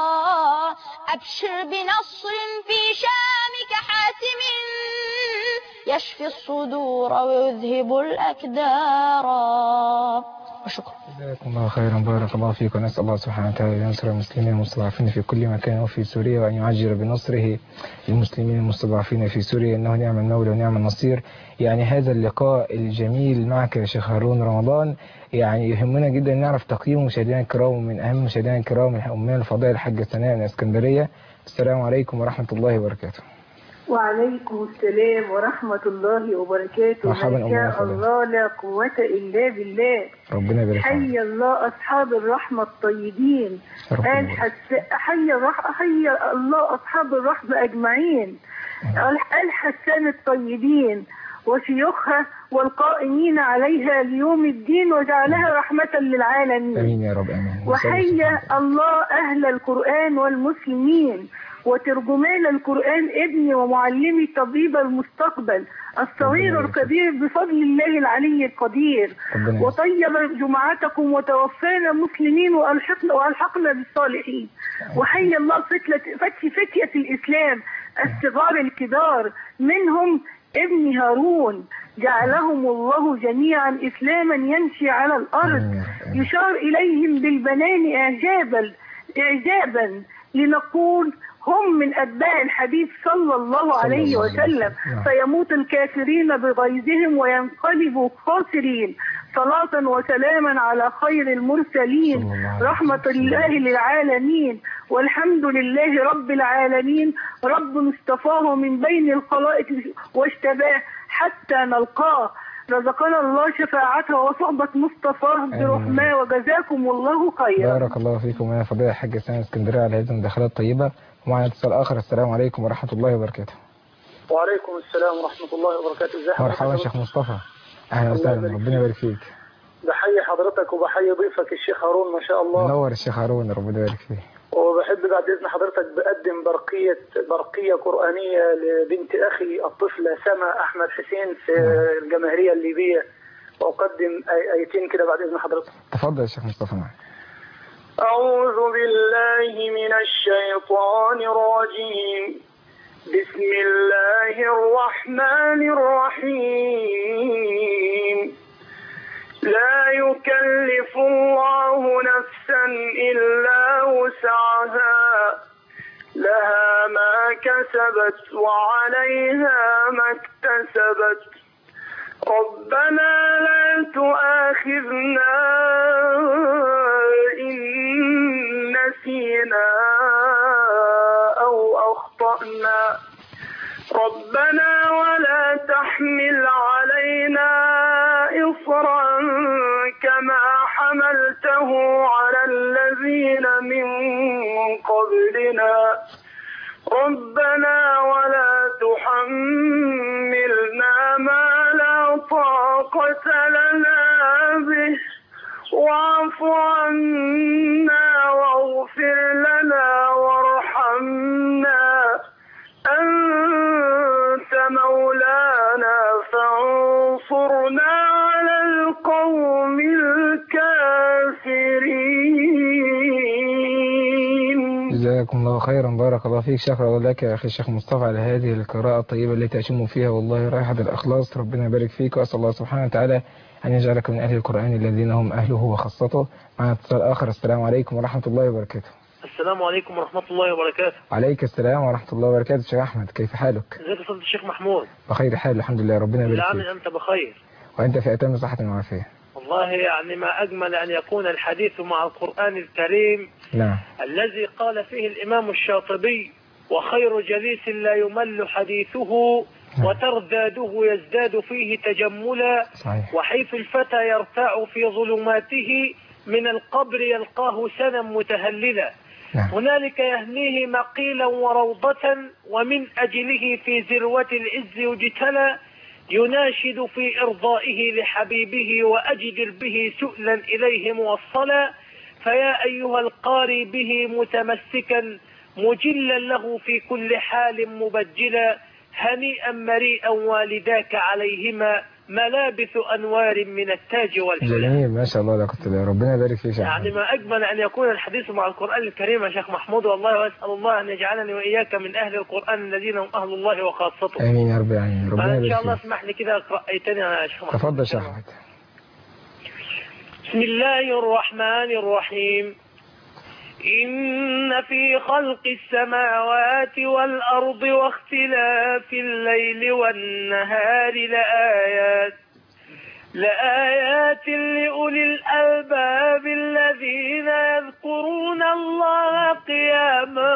أبشر بنصر في شامك حاسم يشفي الصدور ويذهب الأكدار وشكرا.
جزاكم الله خيرا، بارك الله فيك، ونسأل الله سبحانه وتعالى أن ينصر المسلمين المستضعفين في كل مكان وفي سوريا، وأن يعجل بنصره للمسلمين المستضعفين في سوريا، إنه نعم المولى ونعم النصير. يعني هذا اللقاء الجميل معك يا شيخ هارون رمضان يعني يهمنا جدا نعرف تقييم مشاهدينا الكرام، ومن أهم مشاهدينا الكرام أمنا الفضائل الحاجة سناء من اسكندرية. السلام عليكم ورحمة الله وبركاته.
وعليكم السلام ورحمة الله وبركاته.
مرحبا
ما شاء الله لا قوة إلا بالله.
ربنا يبارك فيك.
حي الله أصحاب الرحمة الطيبين. قال حس... حي الرح... حي الله أصحاب الرحمة أجمعين. قال حسان الطيبين وشيوخها والقائمين عليها ليوم الدين وجعلها رحمة للعالمين.
آمين يا رب. آمين.
وحيا الله أهل القرآن والمسلمين وترجمان القرآن ابني ومعلمي طبيب المستقبل الصغير الكبير بفضل الله العلي القدير، وطيب جمعتكم وتوفانا مسلمين وألحقنا وألحقنا بالصالحين. وحيا الله فتي فتية الإسلام الصغار الكبار منهم ابن هارون جعلهم الله جميعا إسلاما يمشي على الأرض يشار إليهم بالبنان إعجابا إعجابا لنقول هم من أتباع الحبيب صلى الله عليه وسلم، فيموت الكافرين بغيظهم وينقلبوا خاسرين. صلاة وسلاما على خير المرسلين رحمة الله للعالمين والحمد لله رب العالمين، رب اصطفاه من بين الخلائق واجتباه حتى نلقاه، رزقنا الله شفاعته وصحبة مصطفاه برحمه وجزاكم الله خيرا.
بارك الله فيكم يا فضيلة الحاجة سامي اسكندرية على هذه المداخلات الطيبة. ومعنا اتصال آخر. السلام عليكم ورحمة الله وبركاته.
وعليكم السلام ورحمة الله وبركاته. ازي
مرحبا شيخ مصطفى، أهلا وسهلا، ربنا يبارك فيك.
بحيي حضرتك وبحيي ضيفك الشيخ هارون ما شاء الله.
منور الشيخ هارون، ربنا يبارك فيك.
وبحب بعد إذن حضرتك بقدم برقية برقية قرآنية لبنت أخي الطفلة سما أحمد حسين في الجماهيرية الليبية، وأقدم آيتين كده بعد إذن حضرتك.
تفضل يا شيخ مصطفى معك.
أعوذ بالله من الشيطان الرجيم، بسم الله الرحمن الرحيم. لا يكلف الله نفسا إلا وسعها، لها ما كسبت وعليها ما اكتسبت، ربنا لا تؤاخذنا إن نسينا أو أخطأنا، ربنا ولا تحمل علينا إصرا كما حملته على الذين من قبلنا، ربنا ولا تحملنا ما لا طاقة لنا به، واعف عنا واغفر لنا وارحمنا أنت مولانا فانصرنا على القوم الكافرين.
جزاكم الله خيرا، بارك الله فيك. شكرا لك يا أخي الشيخ مصطفى على هذه القراءة الطيبة التي أشم فيها والله رائحة الأخلاص. ربنا يبارك فيك، وأسأل الله سبحانه وتعالى أن يجعلك من أهل القرآن الذين هم أهله وخاصته. معنا اتصال آخر. السلام عليكم ورحمة الله وبركاته.
السلام عليكم ورحمة الله وبركاته.
عليك السلام ورحمة الله وبركاته. شيخ أحمد، كيف حالك؟
ازيك يا فضيلة الشيخ محمود؟
بخير حال الحمد لله، ربنا يبارك فيك.
كل عام أنت بخير
وأنت في أتم صحة وعافية.
والله يعني ما أجمل أن يكون الحديث مع القرآن الكريم.
نعم.
الذي قال فيه الإمام الشاطبي: وخير جليس لا يمل حديثه وترداده يزداد فيه تجملا.
صحيح.
وحيث الفتى يرتاع في ظلماته من القبر يلقاه سنا متهللا.
نعم.
هنالك يهنيه مقيلا وروضة ومن أجله في ذروة العز يجتلى، يناشد في إرضائه لحبيبه وأجدر به سؤلا إليه موصلا، فيا أيها القاري به متمسكا مجلا له في كل حال مبجلا، هنيئا مريئا والداك عليهما ملابس أنوار من التاج والحلى.
جميل ما شاء الله، لا قلت له ربنا يبارك فيك.
يعني ما أجمل أن يكون الحديث مع القرآن الكريم يا شيخ محمود، والله وأسأل الله أن يجعلني وإياك من أهل القرآن الذين هم أهل الله وخاصته.
آمين يا رب العالمين. ربنا يبارك فيك.
إن شاء الله اسمح لي كده أقرأ آيتين يا شيخ محمود.
تفضل شيخ أحمد.
بسم الله الرحمن الرحيم. إن في خلق السماوات والأرض واختلاف الليل والنهار لآيات لآيات لأولي الألباب الذين يذكرون الله قياما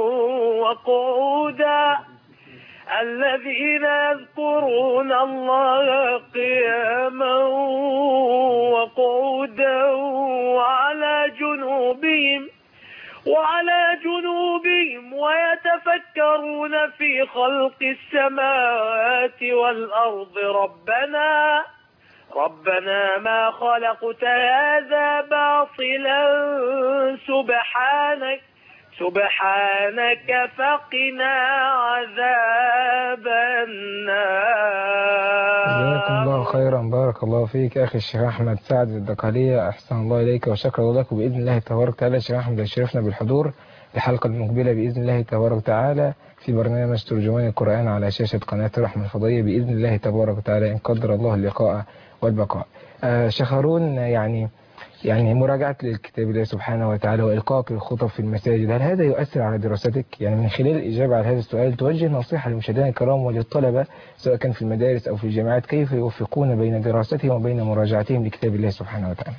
وقعودا الذين يذكرون الله قياما وقعودا وعلى جنوبهم وعلى جنوبهم ويتفكرون يتفكرون في خلق السماوات والأرض ربنا ربنا ما خلقت هذا باطلا سبحانك سبحانك فقنا عذاب النار.
جزاكم الله خيرا، بارك الله فيك أخي الشيخ أحمد سعد الدقالية، أحسن الله إليك وشكر الله لك. وبإذن الله تبارك وتعالى الشيخ أحمد يشرفنا بالحضور الحلقة المقبلة بإذن الله تبارك وتعالى في برنامج ترجمان القرآن على شاشة قناة الرحمة الفضائية بإذن الله تبارك وتعالى إن قدر الله اللقاء والبقاء. آه شيخ هارون، يعني يعني مراجعة للكتاب الله سبحانه وتعالى وإلقاءك للخطب في المساجد، هل هذا يؤثر على دراستك؟ يعني من خلال الإجابة على هذا السؤال توجه نصيحة للمشاهدين الكرام وللطلبة سواء كان في المدارس أو في الجامعات كيف يوفقون بين دراستهم وبين مراجعتهم لكتاب الله سبحانه وتعالى.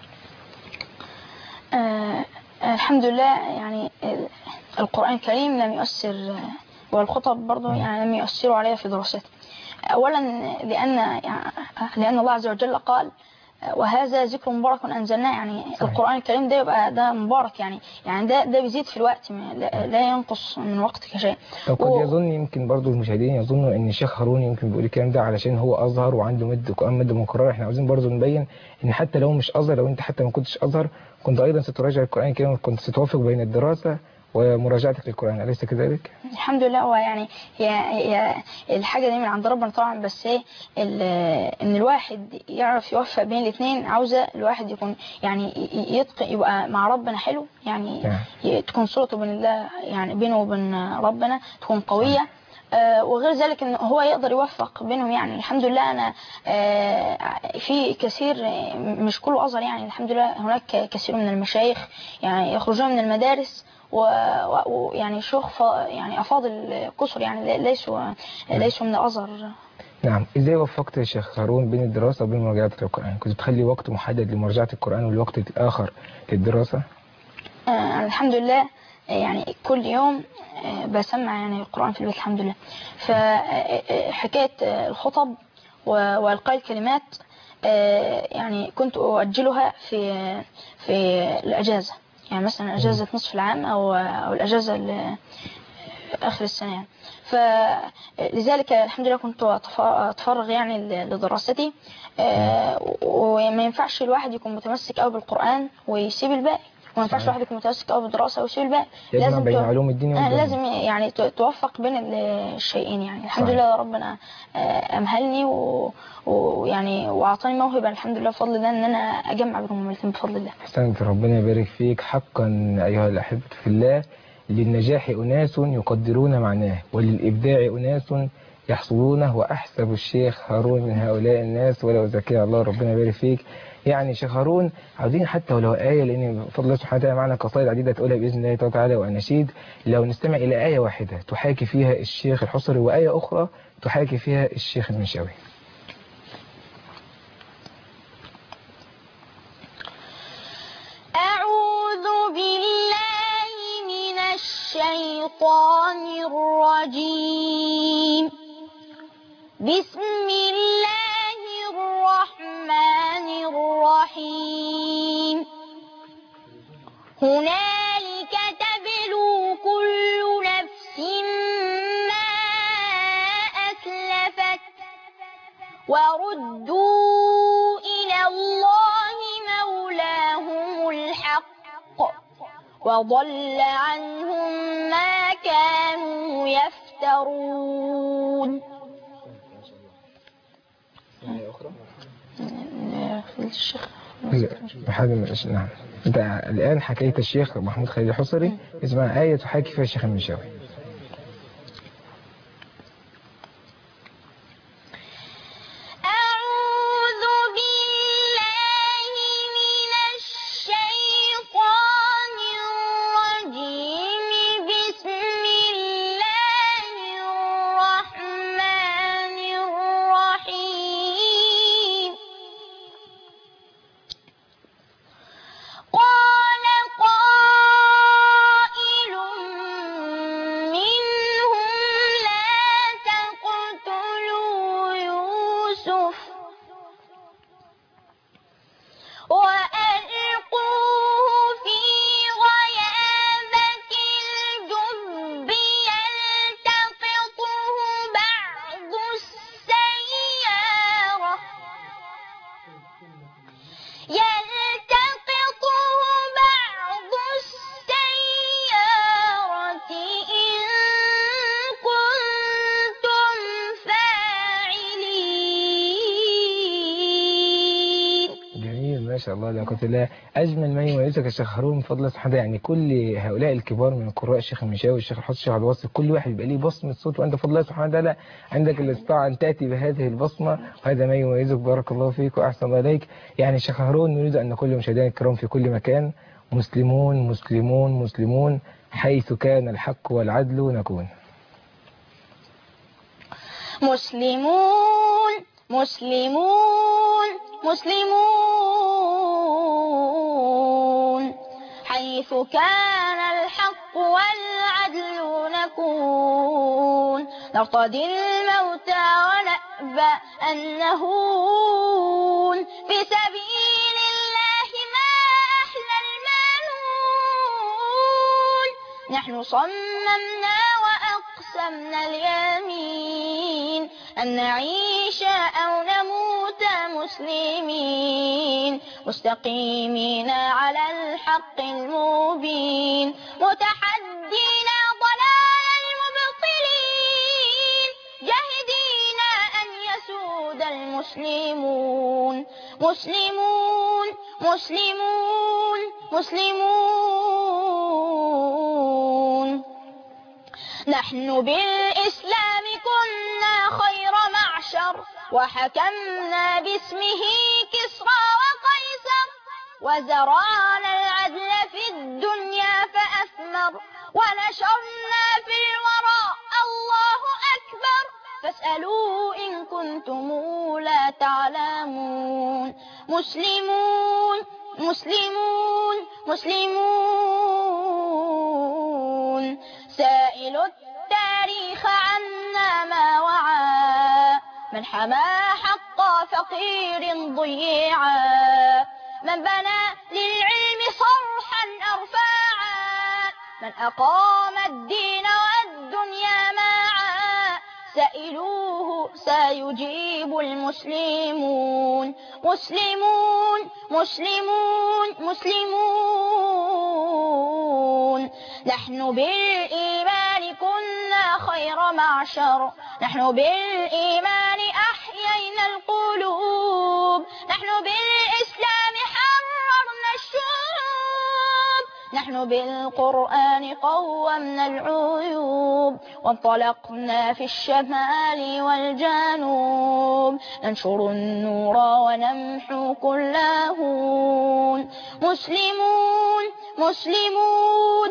آه الحمد لله، يعني القرآن الكريم لم يؤثر والخطب برضه يعني لم يؤثروا علي في دراستي. أولا لأن يعني لأن الله عز وجل قال وهذا ذكر مبارك أنزلناه، يعني صحيح. القرآن الكريم ده يبقى ده مبارك، يعني يعني ده ده بيزيد في الوقت، لا, لا ينقص من وقتك شيء.
طب قد و... يظن يمكن برضو المشاهدين يظنوا ان الشيخ هارون يمكن بيقول الكلام ده علشان هو أزهر وعنده مد قرآن مد مكرر. احنا عاوزين برضو نبين ان حتى لو مش أزهر، لو انت حتى ما كنتش أزهر كنت أيضا ستراجع القرآن الكريم وكنت ستوافق بين الدراسة ومراجعتك للقرآن، أليس كذلك؟
الحمد لله. هو يعني هي هي الحاجة دي من عند ربنا طبعا، بس ايه ان الواحد يعرف يوفق بين الاثنين. عاوزة الواحد يكون يعني يتقن يبقى مع ربنا حلو، يعني تكون صلته بين الله يعني بينه وبين ربنا تكون قوية. آه وغير ذلك ان هو يقدر يوفق بينهم. يعني الحمد لله انا آه في كثير مش كله أزهر، يعني الحمد لله هناك كثير من المشايخ يعني يخرجون من المدارس ويعني شيوخ يعني أفاضل كثر، يعني ليسوا ليسوا من الأزهر.
نعم. إزاي وفقت يا شيخ هارون بين الدراسة وبين مراجعة القرآن؟ كنت تخلي وقت محدد لمراجعة القرآن والوقت الآخر للدراسة؟
آه الحمد لله، يعني كل يوم آه بسمع يعني القرآن في البيت الحمد لله. فحكاية الخطب وإلقاء الكلمات آه يعني كنت أؤجلها في في الأجازة، يعني مثلا أجازة نصف العام أو أو الأجازة آخر السنة يعني. فلذلك الحمد لله كنت أتفرغ يعني لدراستي. وما ينفعش الواحد يكون متمسك أو بالقرآن ويسيب الباقي، وما ينفعش الواحد يكون متمسك أو بالدراسة ويسيب الباقي.
لازم بين علوم الدين والدنيا.
لازم يعني توفق بين الشيئين. يعني الحمد لله ربنا أمهلني ويعني وأعطاني موهبة الحمد لله بفضل الله إن أنا أجمع بينهم الاثنين بفضل الله.
أحسنت، ربنا يبارك فيك. حقا أيها الأحبة في الله، للنجاح أناس يقدرون معناه وللإبداع أناس يحصلونه، وأحسب الشيخ هارون من هؤلاء الناس ولو زكاه الله. ربنا يبارك فيك. يعني شيخ هارون عاوزين حتى ولو آية، لأن بفضل الله سبحانه وتعالى معنا قصائد عديدة تقولها بإذن الله تعالى وأناشيد، لو نستمع إلى آية واحدة تحاكي فيها الشيخ الحصري وآية أخرى تحاكي فيها الشيخ المنشاوي.
أعوذ بالله من الشيطان الرجيم. بسم الله الرحمن الرحيم. هنالك تبلو كل نفس ما أسلفت وردوا إلى الله مولاهم الحق وضل عنهم ما كانوا يفترون. الشيخ
نعم. انت الآن حكيت الشيخ محمود خليل الحصري، اسمها آية تحاكي فيها الشيخ المنشاوي.
قال قائل
شاء الله لا قوة إلا بالله. أجمل ما يميزك يا شيخ هارون من فضل الله سبحانه، يعني كل هؤلاء الكبار من القراء، الشيخ المشاوي، الشيخ الحسن، الشيخ عبد الواسط، كل واحد يبقى ليه بصمة صوت، وأنت بفضل الله سبحانه وتعالى عندك الاستطاعة أن تأتي بهذه البصمة، وهذا ما يميزك. بارك الله فيك وأحسن الله إليك. يعني شيخ هارون، نريد أن نقول لمشاهدينا الكرام في كل مكان: مسلمون مسلمون مسلمون، حيث كان الحق والعدل نكون.
مسلمون مسلمون مسلمون، حيث كان الحق والعدل نكون، نرتضي الموت ونأبى أن نهون، في سبيل الله ما أحلى المنون، نحن صممنا وأقسمنا اليمين أن نعيش أو نموت مسلمين، مستقيمين على الحق المبين، متحدين ضلال المبطلين، جاهدين أن يسود المسلمون. مسلمون مسلمون مسلمون، نحن بالإسلام كنا خير معشر، وحكمنا باسمه كسرى وقيصر، وزرعنا العدل في الدنيا فأثمر، ونشرنا في الورى الله أكبر، فاسألوا إن كنتم لا تعلمون. مسلمون مسلمون مسلمون، سائل التاريخ عنا ما وعى، من حمى حق فقير ضيعا، من بنى للعلم صرحا أرفاعا، من أقام الدين والدنيا معا، سائلوه سيجيب المسلمون. مسلمون مسلمون مسلمون، نحن بالإيمان كنا خير معشر، نحن بالإيمان أحيينا القلوب، نحن بالإسلام حررنا الشعوب، نحن بالقرآن قومنا العيوب، وانطلقنا في الشمال والجنوب، ننشر النور ونمحو كل هون. مسلمون مسلمون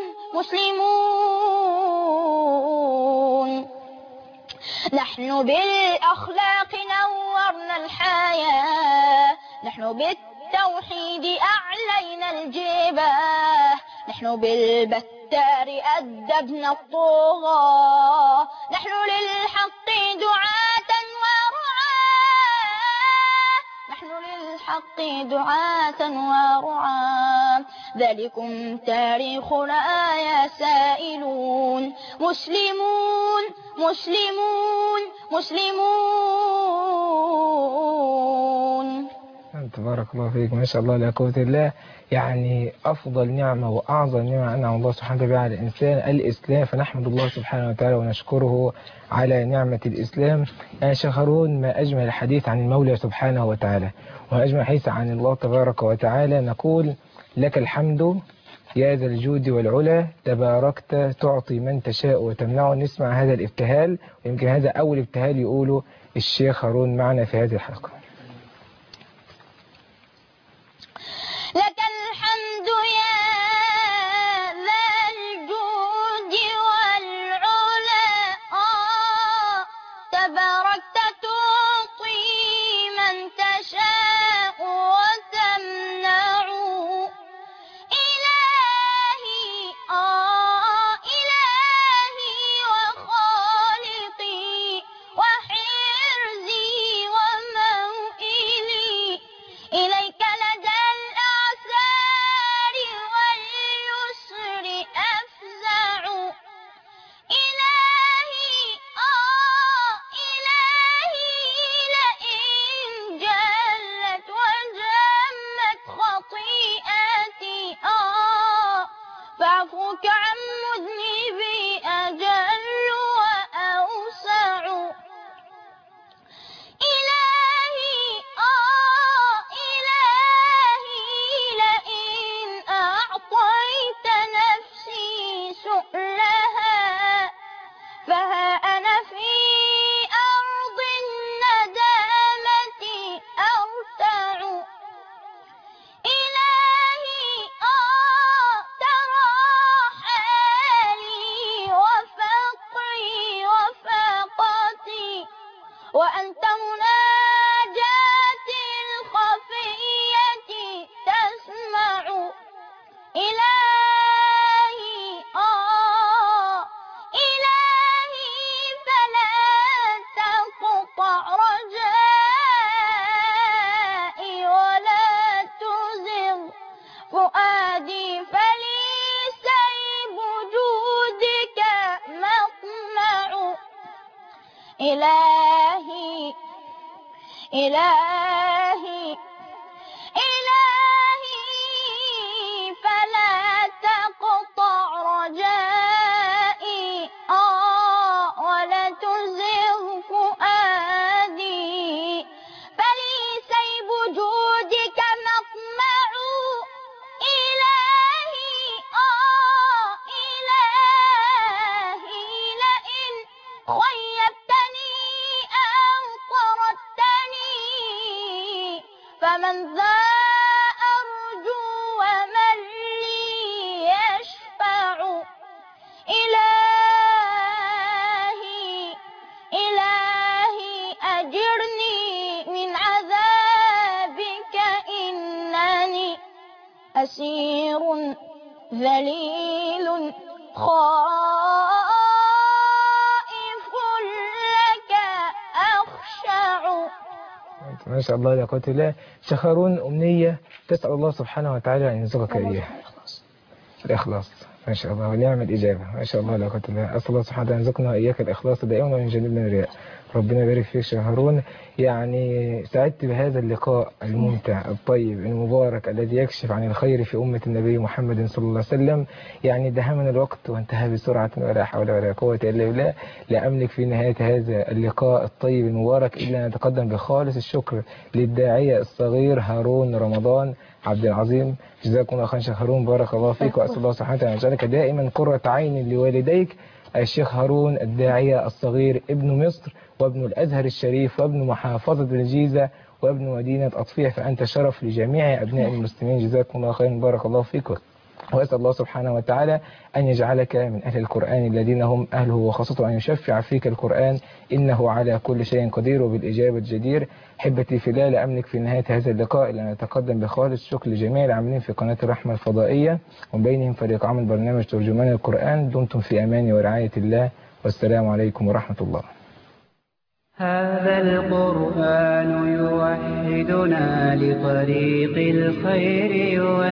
مسلمون، نحن بالأخلاق نورنا الحياة، نحن بالتوحيد أعلينا الجباه، نحن بالبتار أدبنا الطغاة، نحن للحق دعاة ورعاة، نحن للحق دعاة ورعاة، ذلكم تاريخنا يا سائلون. مسلمون مسلمون مسلمون.
تبارك الله فيك، ما شاء الله لا قوة إلا بالله. يعني أفضل نعمة وأعظم نعمة أنعم الله سبحانه وتعالى على الإنسان الإسلام، فنحمد الله سبحانه وتعالى ونشكره على نعمة الإسلام. يعني شيخ هارون، ما أجمل الحديث عن المولى سبحانه وتعالى، وأجمل الحديث عن الله تبارك وتعالى. نقول: لك الحمد يا ذا الجود والعلا، تباركت تعطي من تشاء وتمنع. نسمع هذا الابتهال، ويمكن هذا أول ابتهال يقوله الشيخ هارون معنا في هذه الحلقة.
لك الحمد يا ذا الجود والعلا، آه تباركت تعطي من تشاء وتمنع، إلهي آه إلهي وخالقي وحرزي وموئلي، إليك لدى الأعسار واليسر أفزع، إلهي آه إلهي وأنت مناجاتي الخفية تسمع إلهي آه إلهي فلا تقطع رجائي ولا تزغ فؤادي فلي سيب جودك مطمع إلهي إلهي إلهي فلا تقطع رجائي آه ولا تزغ فؤادي فلي سيب جودك مطمع إلهي آه إلهي لئن خيبتني أو طردتني فمن ذا أرجو ومن لي يشفع إلهي إلهي أجرني من عذابك إنني أسير ذليل خائف لك أخشع.
ما شاء الله لا قوة إلا بالله. شيخ هارون أمنية تسأل الله سبحانه وتعالى أن يرزقك إياها. الإخلاص ما شاء الله ونعم الإجابة ما شاء الله لا قوة إلا بالله. أسأل الله سبحانه وتعالى أن يرزقنا إياك الإخلاص دائما ويجنبنا الرياء. ربنا يبارك فيك شيخ هارون. يعني سعدت بهذا اللقاء الممتع الطيب المبارك الذي يكشف عن الخير في أمة النبي محمد صلى الله عليه وسلم. يعني دهمنا الوقت وانتهى بسرعة ولا حول ولا قوة إلا بالله. لا أملك في نهاية هذا اللقاء الطيب المبارك إلا أن نتقدم بخالص الشكر للداعية الصغير هارون رمضان عبد العظيم. جزاكم الله خيرا شيخ هارون بارك الله فيك وأسأل الله سبحانه وتعالى أن يجعلك دائما قرة عين لوالديك الشيخ هارون الداعية الصغير ابن مصر وابن الأزهر الشريف وابن محافظة الجيزة وابن مدينة أطفيح فأنت شرف لجميع أبناء المسلمين. جزاكم الله خيرا بارك الله فيك وأسأل الله سبحانه وتعالى أن يجعلك من أهل القرآن الذين هم أهله وخاصته أن يشفع فيك القرآن إنه على كل شيء قدير وبالإجابة جدير. حبتي في الله لا أملك في نهاية هذا اللقاء إلا أن أتقدم بخالص شكر لجميع العاملين في قناة الرحمة الفضائية ومن بينهم فريق عمل برنامج ترجمان القرآن. دمتم في أمان ورعاية الله والسلام عليكم ورحمة الله.
هذا القرآن يوحدنا لطريق الخير